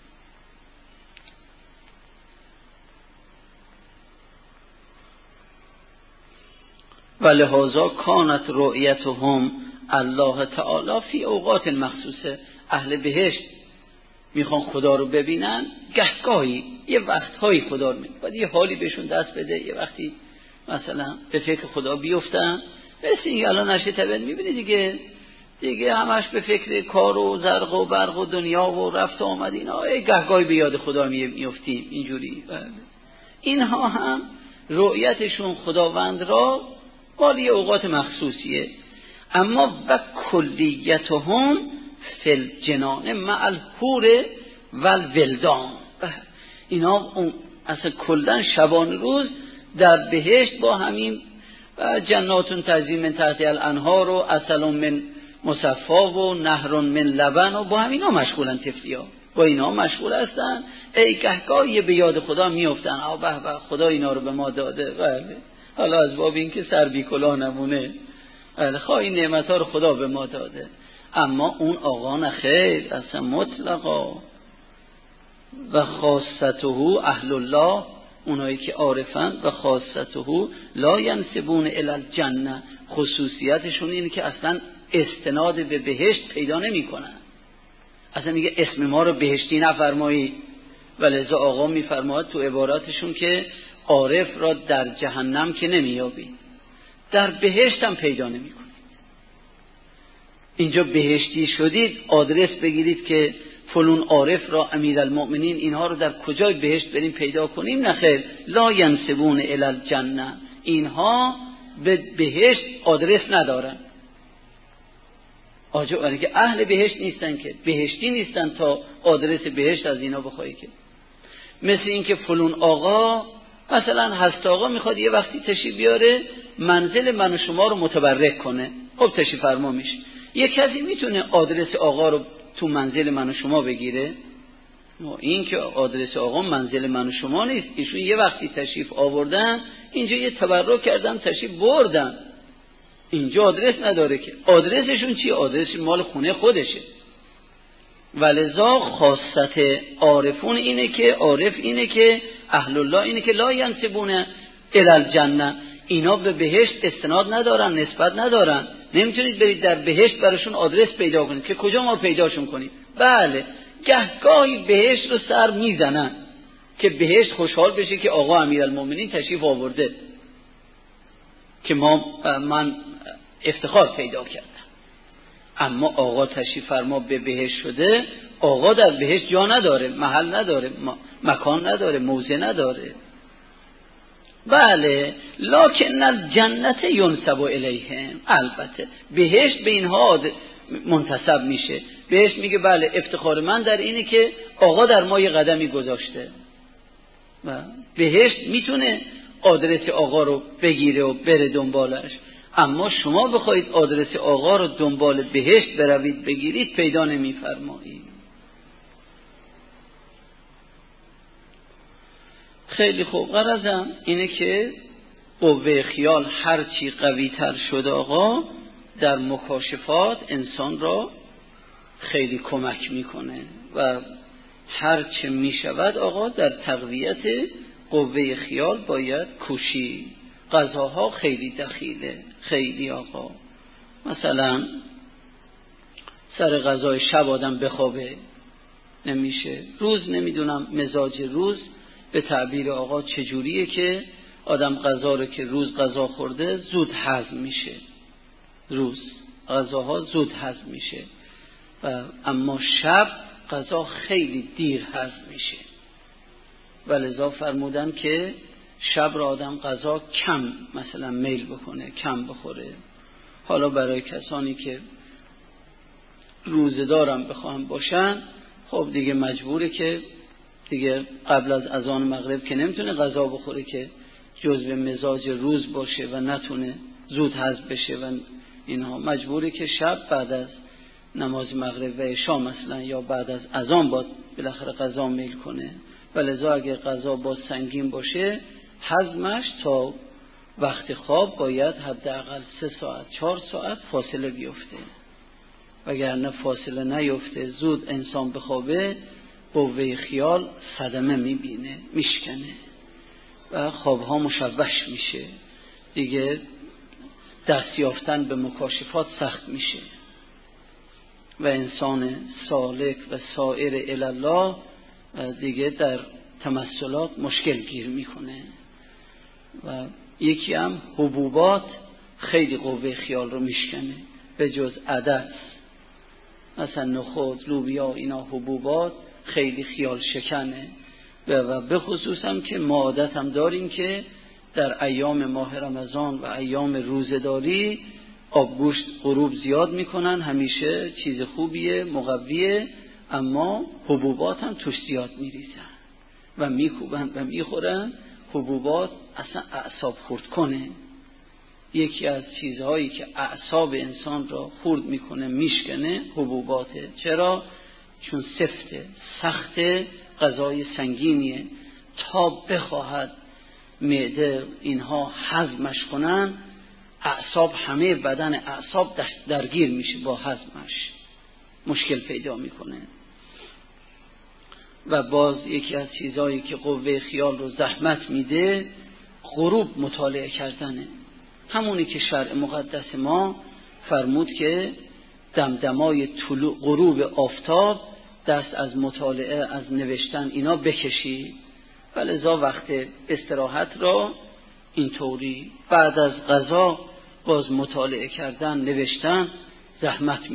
ولهذا کانت رؤیتهم الله تعالی فی اوقات مخصوصه. اهل بهشت میخوان خدا رو ببینن، گهگاهی یه وقتهایی خدا رو میبینن، باید یه حالی بهشون دست بده، یه وقتی مثلا به فکر خدا بیفتن. بسید الان نشه طبیعت میبینی دیگه همش به فکر کار و زرق و برق و دنیا و رفت و آمد اینا، گهگاهی به یاد خدا میفتیم اینجوری. اینها هم رؤیتشون خداوند را مالی اوقات مخصوصیه، اما و کلیتهم فی الجنان مع الحور و الولدان، اینا اصلا کلن شبان روز در بهشت با همین جناتون تجری من تحت الانهار و عسل من مصفا و نهر من لبن و با همینا مشغولن، تفلیا با اینا مشغول هستن. ای گهگاهی به یاد خدا میافتن، به به خدا اینا رو به ما داده، بله حالا از باب این که سر بی کلاه نمونه، بله خواه این نعمت ها رو خدا به ما داده. اما اون آقا نخیر، اصلا مطلقا و خاصته اهل الله، اونایی که عارفن، و خاصته لا ینسبون الی الجنه، خصوصیتشون اینه که اصلا استناد به بهشت پیدا نمی کنن. اصلا میگه اسم ما رو بهشتی نفرمایی، ولذا آقا میفرماید تو عباراتشون که عارف را در جهنم که نمیابی، در بهشت هم پیدا نمی کنید. اینجا بهشتی شدید آدرس بگیرید که فلون عارف را امیرالمؤمنین، اینها رو در کجای بهشت بریم پیدا کنیم؟ نخیر، لا ینسبون الی الجنه، اینها به بهشت آدرس ندارن. آجا که اهل بهشت نیستن، که بهشتی نیستن تا آدرس بهشت از اینا بخوایی. که مثل این که فلون آقا مثلا هست آقا میخواد یه وقتی تشریف بیاره منزل من و شما رو متبرک کنه، خب تشریف فرما میشه. یه کسی میتونه آدرس آقا رو تو منزل من و شما بگیره؟ این که آدرس آقا منزل من و شما نیست، ایشون یه وقتی تشریف آوردن اینجا یه تبرک کردن تشریف بردن، اینجا آدرس نداره. که آدرسشون چیه؟ آدرس مال خونه خودشه. ولذا خاصت عارفون اینه که عارف اینه که اهل الله اینه که لا ینسبون الی الجنه، اینا به بهشت استناد ندارن، نسبت ندارن. نمیتونید برید در بهشت براشون آدرس پیدا کنید که کجا ما پیداشون کنیم. بله گهگاهی بهشت رو سر میزنن که بهشت خوشحال بشه که آقا امیرالمؤمنین تشریف آورده، که من افتخار پیدا کردم. اما آقا تشریف فرما به بهشت شده، آقا در بهشت جا نداره، محل نداره، مکان نداره، موضع نداره. بله لکن الجنت ینسب الیهم، البته بهشت به اینها منتسب میشه. بهشت میگه بله افتخار من در اینه که آقا در ما یه قدمی گذاشته. بهشت میتونه آدرس آقا رو بگیره و بره دنبالش، اما شما بخواید آدرس آقا رو دنبال بهشت بروید بگیرید پیدا نمیفرمایید. خیلی خوب، غرضم اینه که قوه خیال هرچی قوی تر شد آقا در مکاشفات انسان را خیلی کمک میکنه و هرچه میشود آقا در تقویت قوه خیال باید کوشی. غذاها خیلی دخیله، خیلی آقا. مثلا سر غذای شب آدم بخوابه نمیشه، روز نمیدونم مزاج روز به تعبیر آقا چجوریه که آدم غذا رو که روز غذا خورده زود هضم میشه، روز غذاها زود هضم میشه، اما شب غذا خیلی دیر هضم میشه. ولذا فرمودن که شب را آدم غذا کم مثلا میل بکنه، کم بخوره. حالا برای کسانی که روزدارم بخواهم باشن، خب دیگه مجبوره که دیگه قبل از اذان مغرب که نمیتونه غذا بخوره که جزء مزاج روز باشه و نتونه زود هضم بشه و اینها، مجبوره که شب بعد از نماز مغرب و عشا مثلا یا بعد از اذان باید بالاخره غذا میل کنه. ولذا اگه غذا با سنگین باشه هضمش تا وقت خواب باید حداقل 3 ساعت 4 ساعت فاصله بیفته، وگرنه فاصله نیفته زود انسان بخوابه قوه خیال صدمه میبینه، میشکنه و خوابها مشوش میشه، دیگه دست یافتن به مکاشفات سخت میشه. و انسان سالک و سائر الله دیگه در تمثلات مشکل گیر میکنه. و یکی هم حبوبات خیلی قوه خیال رو میشکنه به جز عدس، مثلا نخود، لوبیا، اینا حبوبات خیلی خیال شکنه. و به خصوص هم که ما عادت هم داریم که در ایام ماه رمضان و ایام روزه‌داری آبگوشت غروب زیاد میکنن، همیشه چیز خوبیه، مقویه، اما حبوبات هم توش زیاد میریزن و میکوبن و میخورن. حبوبات اصلا اعصاب خورد کنه. یکی از چیزهایی که اعصاب انسان را خورد میکنه، میشکنه، حبوباته. چرا؟ چون سفته، سخته، غذای سنگینیه. تا بخواهد معده اینها هضمش کنن، اعصاب، همه بدن اعصاب درگیر میشه، با هضمش مشکل پیدا میکنه. و باز یکی از چیزهایی که قوه خیال رو زحمت میده، غروب مطالعه کردنه. همونی که شرع مقدس ما فرمود که دمدمای طلوع غروب آفتاب دست از مطالعه، از نوشتن اینا بکشی. ولذا وقت استراحت را اینطوری بعد از غذا باز مطالعه کردن، نوشتن زحمت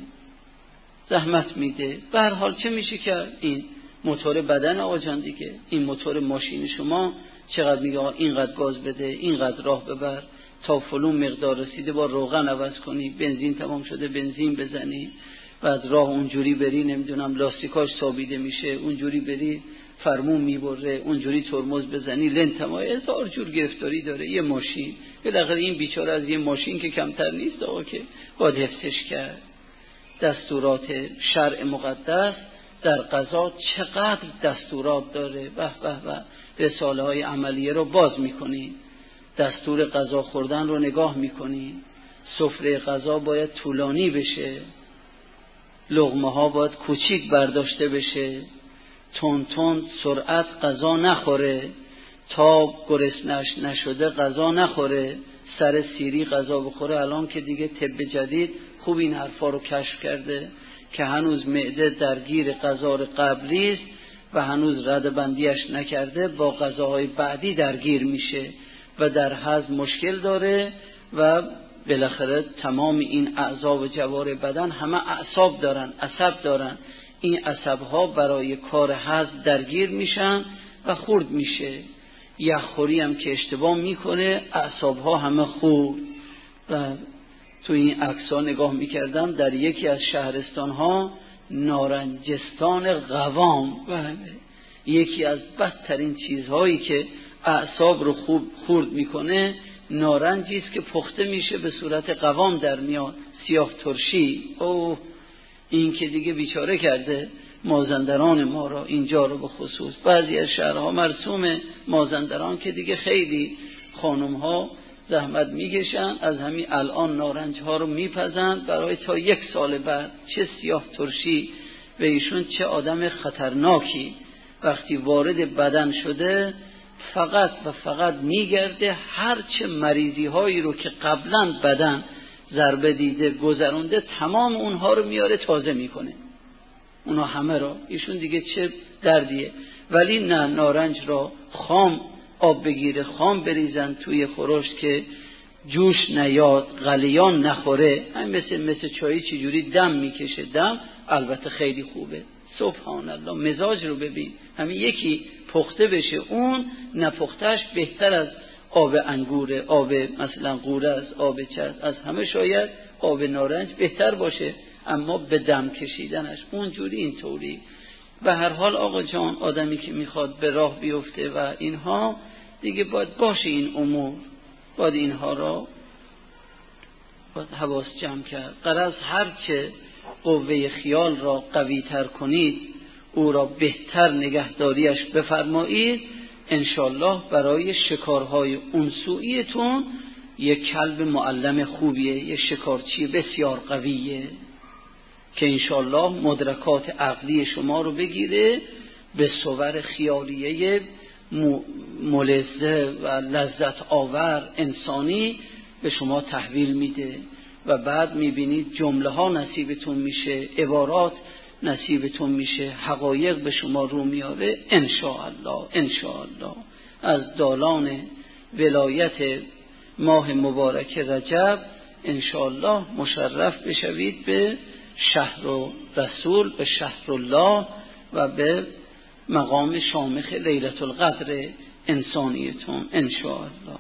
میده. به هر حال چه میشه کرد؟ این موتور بدن آجان دیگه، این موتور ماشین شما چقدر میگه اینقدر گاز بده، اینقدر راه ببر، تا فلون مقدار رسیده با روغن عوض کنی، بنزین تمام شده بنزین بزنی، بعد راه اونجوری بری، نمیدونم لاستیکاش سابیده میشه، اونجوری بری فرمون میبره، اونجوری ترمز بزنی لنتمای، هزار جور گرفتاری داره یه ماشین. بالاخره این بیچاره از یه ماشین که کمتر نیست آقا، که باید حفظش کرد. دستورات شرع مقدس در قضا چقدر دستورات داره. به رساله های عملیه رو باز میکنی، دستور غذا خوردن رو نگاه میکنی، سفره غذا باید طولانی بشه، لقمه ها باید کوچیک برداشته بشه، تون سرعت غذا نخوره، تا گرسنش نشده غذا نخوره، سر سیری غذا بخوره. الان که دیگه طب جدید خوب این حرفا رو کشف کرده که هنوز معده درگیر غذا قبلی است و هنوز ردبندیش نکرده، با غذاهای بعدی درگیر میشه و در هضم مشکل داره. و بالاخره تمام این اعضا و جوارح بدن همه اعصاب دارن، عصب دارن، این عصبها برای کار هضم درگیر میشن و خورد میشه. یخوری هم که اشتباه میکنه، اعصابها همه خورد. و تو این عکس‌ها نگاه میکردم، در یکی از شهرستانها نارنجستان قوام، یکی از بدترین چیزهایی که اعصاب رو خوب خورد میکنه نارنجی است که پخته میشه به صورت قوام در میاد، سیاه ترشی. اوه، این که دیگه بیچاره کرده مازندران ما را، اینجا رو به خصوص. بعضی از شهرها مرسوم مازندران که دیگه خیلی خانم ها زحمت میکشن، از همین الان نارنج ها رو میپزند برای تا 1 سال بعد. چه سیاه ترشی و ایشون چه آدم خطرناکی، وقتی وارد بدن شده فقط و فقط میگرده هر چه مریضی هایی رو که قبلا بدن ضربه دیده گذرونده، تمام اونها رو میاره تازه میکنه، اونها همه رو. ایشون دیگه چه دردیه. ولی نه، نارنج را خام آب بگیره، خام بریزن توی خورشت که جوش نیاد، غلیان نخوره، همین مثل چایی چجوری دم میکشه. دم البته خیلی خوبه، سبحان الله. مزاج رو ببین، همین یکی پخته بشه، اون نپختهش بهتر از آب انگوره، آب مثلا قوره از آب چرس، از همه شاید آب نارنج بهتر باشه، اما به دم کشیدنش اونجوری اینطوری. به هر حال آقا جان، آدمی که میخواد به راه بیفته و اینها دیگه باید باشه، این امور باید اینها را باید حواس جمع کرد. غرض هرچه قوه خیال را قوی تر کنید، او را بهتر نگهداریش بفرمایید، انشالله برای شکارهای انسوئیتون یک کلب معلم خوبیه، یک شکارچی بسیار قویه که انشالله مدرکات عقلی شما رو بگیره، به صور خیالیه ملذه و لذت آور انسانی به شما تحویل میده و بعد میبینید جمله ها نصیبتون میشه، عبارات نصیبتون میشه، حقایق به شما رو میاره. انشاءالله از دالان ولایت ماه مبارک رجب انشاءالله مشرف بشوید به شهر و رسول، به شهر الله و به مقام شامخ لیلة القدر انسانیتون انشاءالله.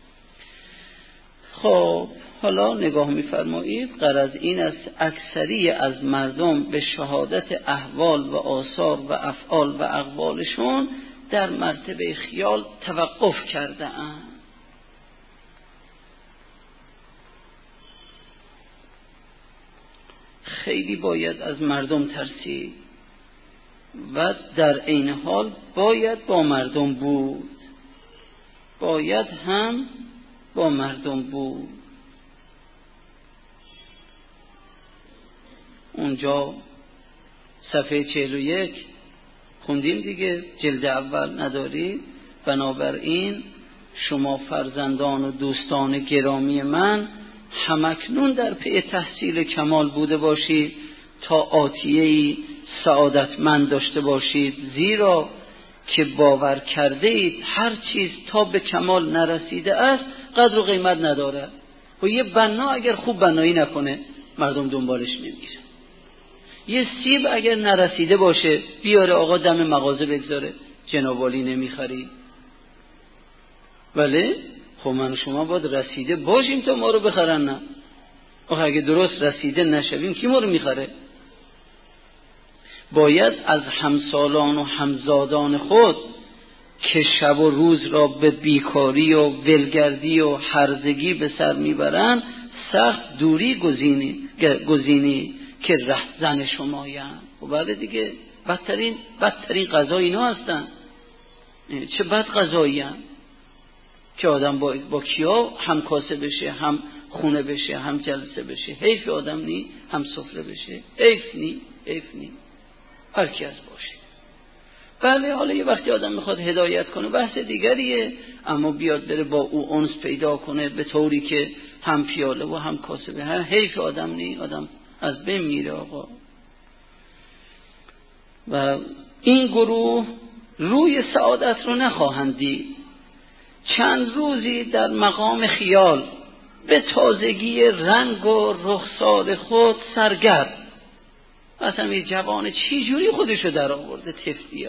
خب حالا نگاه می‌فرمایید، غرض این است اکثری از مردم به شهادت احوال و آثار و افعال و اقوالشون در مرتبه خیال توقف کرده اند. خیلی باید از مردم ترسید و در عین حال باید با مردم بود، باید هم با مردم بود. اونجا صفحه 41 خوندیم دیگه، جلد اول نداری؟ بنابراین شما فرزندان و دوستان گرامی من همکنون در پی تحصیل کمال بوده باشید تا آتیه‌ای سعادتمند داشته باشید، زیرا که باور کرده اید هر چیز تا به کمال نرسیده است قدر و قیمت نداره. و یه بنا اگر خوب بنایی نکنه مردم دنبالش نمیره. یه سیب اگر نرسیده باشه بیاره آقا دم مغازه بگذاره، جناب عالی نمیخری. بله خب من و شما باید رسیده باشیم تا ما رو بخرن. نه آخه اگه درست رسیده نشویم کی ما رو میخره؟ باید از همسالان و همزادان خود که شب و روز را به بیکاری و ولگردی و هرزگی به سر میبرند سخت دوری گزینی که رهزن شمایند. و بعد دیگه بدترین غذا اینا هستن. چه بد غذایی هم که آدم با کیا هم کاسه بشه، هم خونه بشه، هم جلسه بشه. حیف آدم نی هم سفره بشه. حیف نی هر کی از باشه. بله حالا یه وقتی آدم میخواد هدایت کنه بحث دیگریه، اما بیاد بره با او انس پیدا کنه به طوری که هم پیاله و هم کاسه به هم. حیف آدم نی، آدم از بین میره آقا. و این گروه روی سعادت رو نخواهند دید. چند روزی در مقام خیال به تازگی رنگ و رخسار خود سرگرم. اصلا یه جوان چی جوری خودشو در آورده طفلیه.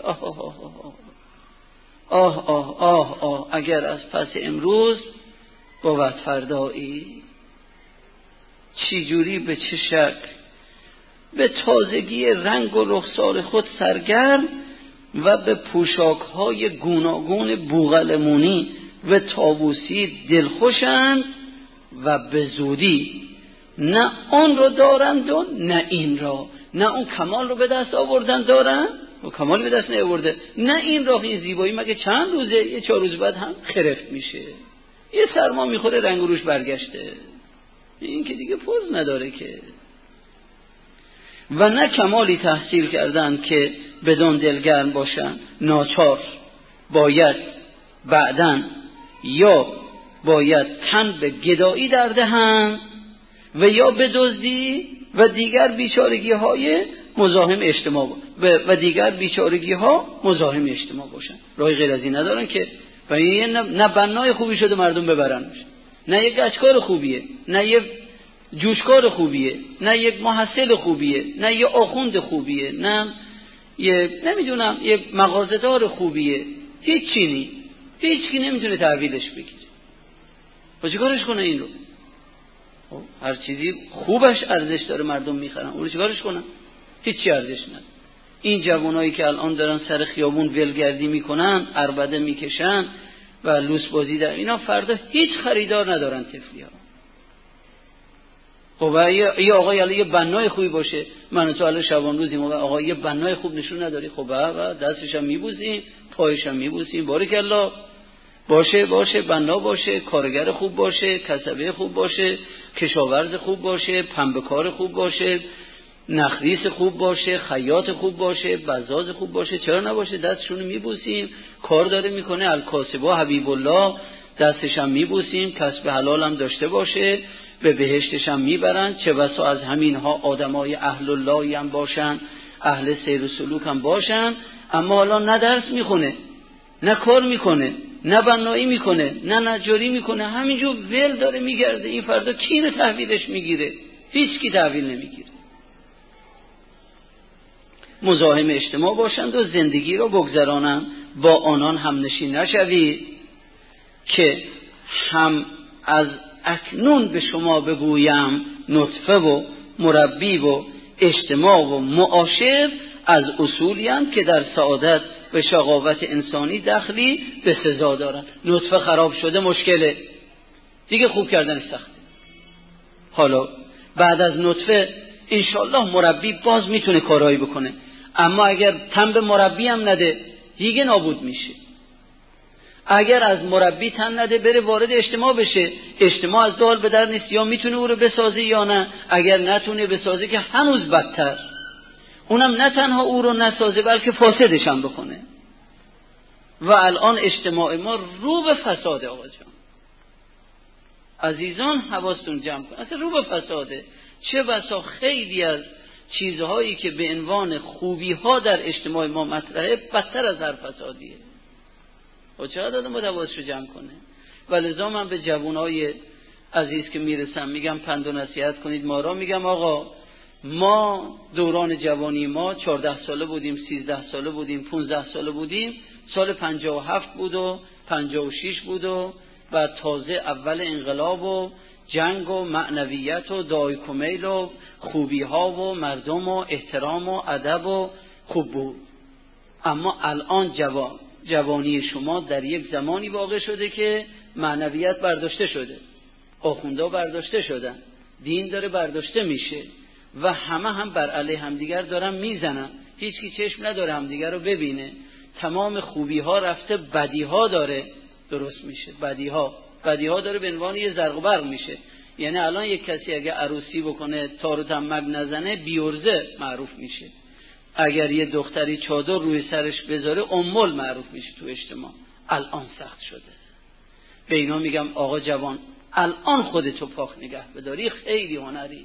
آه اگر از پس امروز بود فردایی. چی جوری به چه شکل به تازگی رنگ و رخسار خود سرگرم و به پوشاک‌های گوناگون بوغلمونی و طاووسی دلخوشند و به زودی نه آن رو دارند و نه این را. نه اون کمال رو به دست آوردن دارن و کمال به دست نیاورده، نه این را. این زیبایی مگه چند روزه؟ یه 4 روز بعد هم خرفت میشه، یه سرما میخوره رنگ و روش برگشته. این که دیگه پوز نداره که. و نه کمالی تحصیل کردن که بدون دلگرم باشن، ناچار باید بعدن یا باید تن به گدایی در دهند و یا به دزدی و دیگر بیچارگی های مزاحم اجتماع مزاحم اجتماع باشن. راه غیر از این ندارن که. و این نه بنای خوبی شده مردم ببرن، نه یک گچکار خوبیه، نه یک جوشکار خوبیه، نه یک محصل خوبیه، نه یک آخوند خوبیه، نه یک نمیدونم یک مغازه‌دار خوبیه. هیچی نمیتونه تحویلش بگیره. و چیکارش کنه این رو؟ هر چیزی خوبش ارزش داره، مردم میخرن. اون رو چیکارش کنن؟ هیچی ارزش نداره. این جوانایی که الان دارن سر خیابون ولگردی میکنن، عربده میکشن و لوس بازی در اینا، فردا هیچ خریدار ندارن طفلی‌ها. خب یه آقای الان یه بنای خوبی باشه، من و تو الان شبان روزیم، آقا یه بنای خوب نشون نداری، خب و دستش هم میبوسیم، پایش هم میبوسیم، بارک الله، باشه بنا باشه، کارگر خوب باشه، کسبه خوب باشه، کشاورز خوب باشه، پنبه‌کار خوب باشه، نخریس خوب باشه، خیاط خوب باشه، بزاز خوب باشه، چرا نباشه؟ دستشون رو میبوسیم. کار داره میکنه، الکاسبا حبیب الله، دستش هم میبوسیم، کسب حلال هم داشته باشه، به بهشتش هم میبرن، چه بسا از همینها آدمای اهل اللهی هم باشن، اهل سیر و سلوک هم باشن، اما حالا نه درس میخونه، نه کار میکنه، نه بنایی میکنه، نه نجاری میکنه، همینجور ول داره میگرده. این فردا کی اینو تحویلش میگیره؟ هیچ کی تحویل نمیگیره. مزاحم اجتماع باشند و زندگی رو بگذرانند، با آنان هم نشین نشوید که هم از اکنون به شما بگویم نطفه و مربی و اجتماع و معاشر از اصولی هستند که در سعادت و شقاوت انسانی دخلی به سزا دارند. نطفه خراب شده مشکله دیگه، خوب کردنش سخته. حالا بعد از نطفه انشالله مربی باز میتونه کارایی بکنه، اما اگر تن به مربی هم نده دیگه نابود میشه. اگر از مربی تن نده بره وارد اجتماع بشه، اجتماع از دال به در نیست، یا میتونه او رو بسازه یا نه. اگر نتونه بسازه که هنوز بدتر، اونم نه تنها او رو نسازه بلکه فاسدش هم بکنه. و الان اجتماع ما رو به فساده. آقا جان عزیزان حواستون جمع کن، اصلا رو به فساده. چه بسا خیلی از چیزهایی که به عنوان خوبی ها در اجتماع ما مطرحه بدتر از هر فسادیه. و چقدر آدم باید حواسش رو جمع کنه. و لذا من به جوانای عزیز که میرسم میگم پند و نصیحت کنید ما را. میگم آقا ما دوران جوانی ما 14 ساله بودیم، 13 ساله بودیم، 15 ساله بودیم، سال 57 بود و 56 بود و تازه اول انقلاب و جنگ و معنویت و دعای کمیل و خوبی ها و مردم و احترام و ادب و خوب بود. اما الان جوانی شما در یک زمانی واقع شده که معنویت برداشته شده، آخوندا برداشته شدن، دین داره برداشته میشه و همه هم بر علیه همدیگر دارن میزنن. هیچ کی چشم نداره همدیگر رو ببینه. تمام خوبی ها رفته بدی ها داره درست میشه. بدی ها داره به عنوان یه زرق و برق میشه. یعنی الان یک کسی اگه عروسی بکنه تار و تمک نزنه بیورزه معروف میشه. اگر یه دختری چادر روی سرش بذاره امول معروف میشه تو اجتماع. الان سخت شده. به اینا میگم آقا جوان الان خودتو پاک نگه بداری، خیلی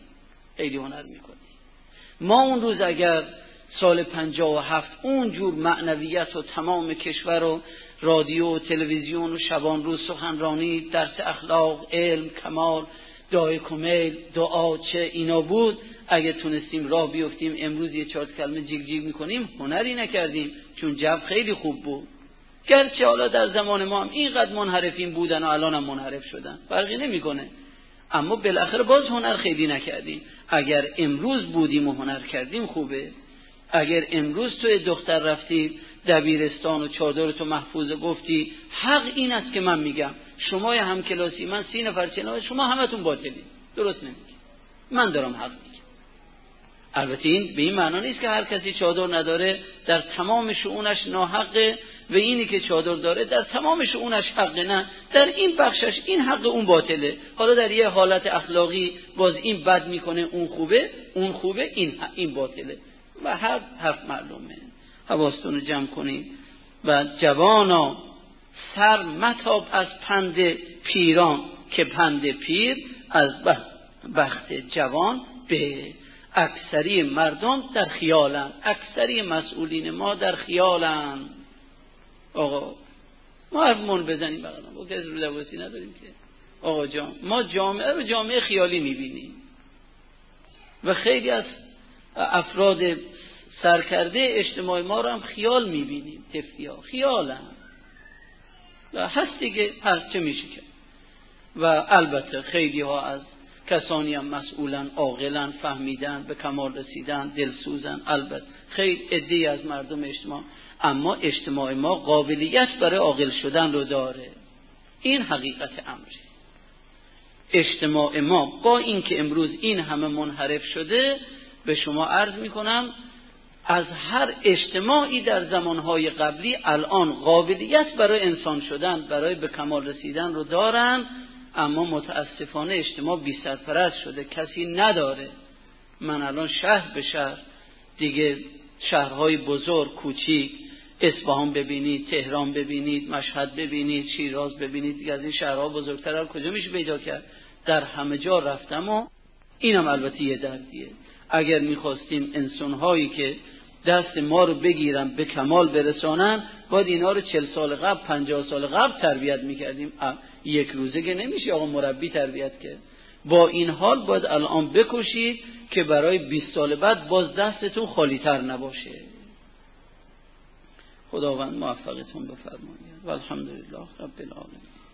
هنر میکنی. ما اون روز اگر سال 57 اونجور معنویت و تمام کشور و رادیو و تلویزیون و شبان روز سخنرانی، درس اخلاق، علم، کمال، دعای کمیل، دعا چه اینا بود، اگه تونستیم راه بیفتیم امروز یه 4 کلمه جیگ جیگ میکنیم، هنری نکردیم چون جو خیلی خوب بود. گرچه حالا در زمان ما هم اینقدر منحرفین بودن و الان هم منحرف شدن، فرقی نمیکنه، اما بالاخره باز هنر خیلی نکردیم. اگر امروز بودیم و هنر کردیم خوبه. اگر امروز توی دختر رفتی دبیرستان و چادرتو محفوظه گفتی حق این است که من میگم شما هم کلاسی من 30 نفر 40 نفر شما همتون باطلید، درست نمیگی، من دارم حق میگم. البته این به این معنا نیست که هر کسی چادر نداره در تمام شؤونش ناحقه و اینی که چادر داره در تمام شؤونش حق، نه، در این بخشش این حق اون باطله. حالا در یه حالت اخلاقی باز این بد میکنه اون خوبه این باطله و هر حرف معلومه. حواستون رو جمع کنید. و جوانا سر متاب از پند پیران که پند پیر از بخت جوان به اکثری مردم در خیالن. اکثری مسئولین ما در خیالن. آقا ما حرفمون بزنیم بقیدم با کسی رو لباسی نداریم که آقا جان ما جامعه رو جامعه خیالی میبینیم و خیلی از افراد سرکرده اجتماعی ما رو هم خیال میبینیم. تفتی‌ها خیالن و هست دیگه، هست چه میشه که. و البته خیلی ها از کسانی هم مسئولن، عاقلن، فهمیدن، به کمال رسیدن، دلسوزن، البته خیلی عده‌ای از مردم اجتماع، اما اجتماع ما قابلیت برای عاقل شدن رو داره. این حقیقت امره. اجتماع ما با این که امروز این همه منحرف شده، به شما عرض میکنم از هر اجتماعی در زمانهای قبلی الان قابلیت برای انسان شدن، برای به کمال رسیدن رو دارن، اما متاسفانه اجتماع بی سرپرست شده، کسی نداره. من الان شهر به شهر دیگه، شهرهای بزرگ کوچیک، اصفهان ببینید، تهران ببینید، مشهد ببینید، شیراز ببینید، دیگه از این شهرها بزرگتر کجا میشه پیدا کرد؟ در همه جا رفتم و اینم البته یه دردیه. اگر میخواستیم انسانهایی که دست ما رو بگیرن به کمال برسانن، باید اینا رو 40 سال قبل 50 سال قبل تربیت میکردیم. یک روزه که نمیشه آقا مربی تربیت کرد. با این حال باید الان بکشید که برای 20 سال بعد باز دستتون خالی تر نباشه. خداوند موفقتون بفرماید. والحمدلله رب العالمین.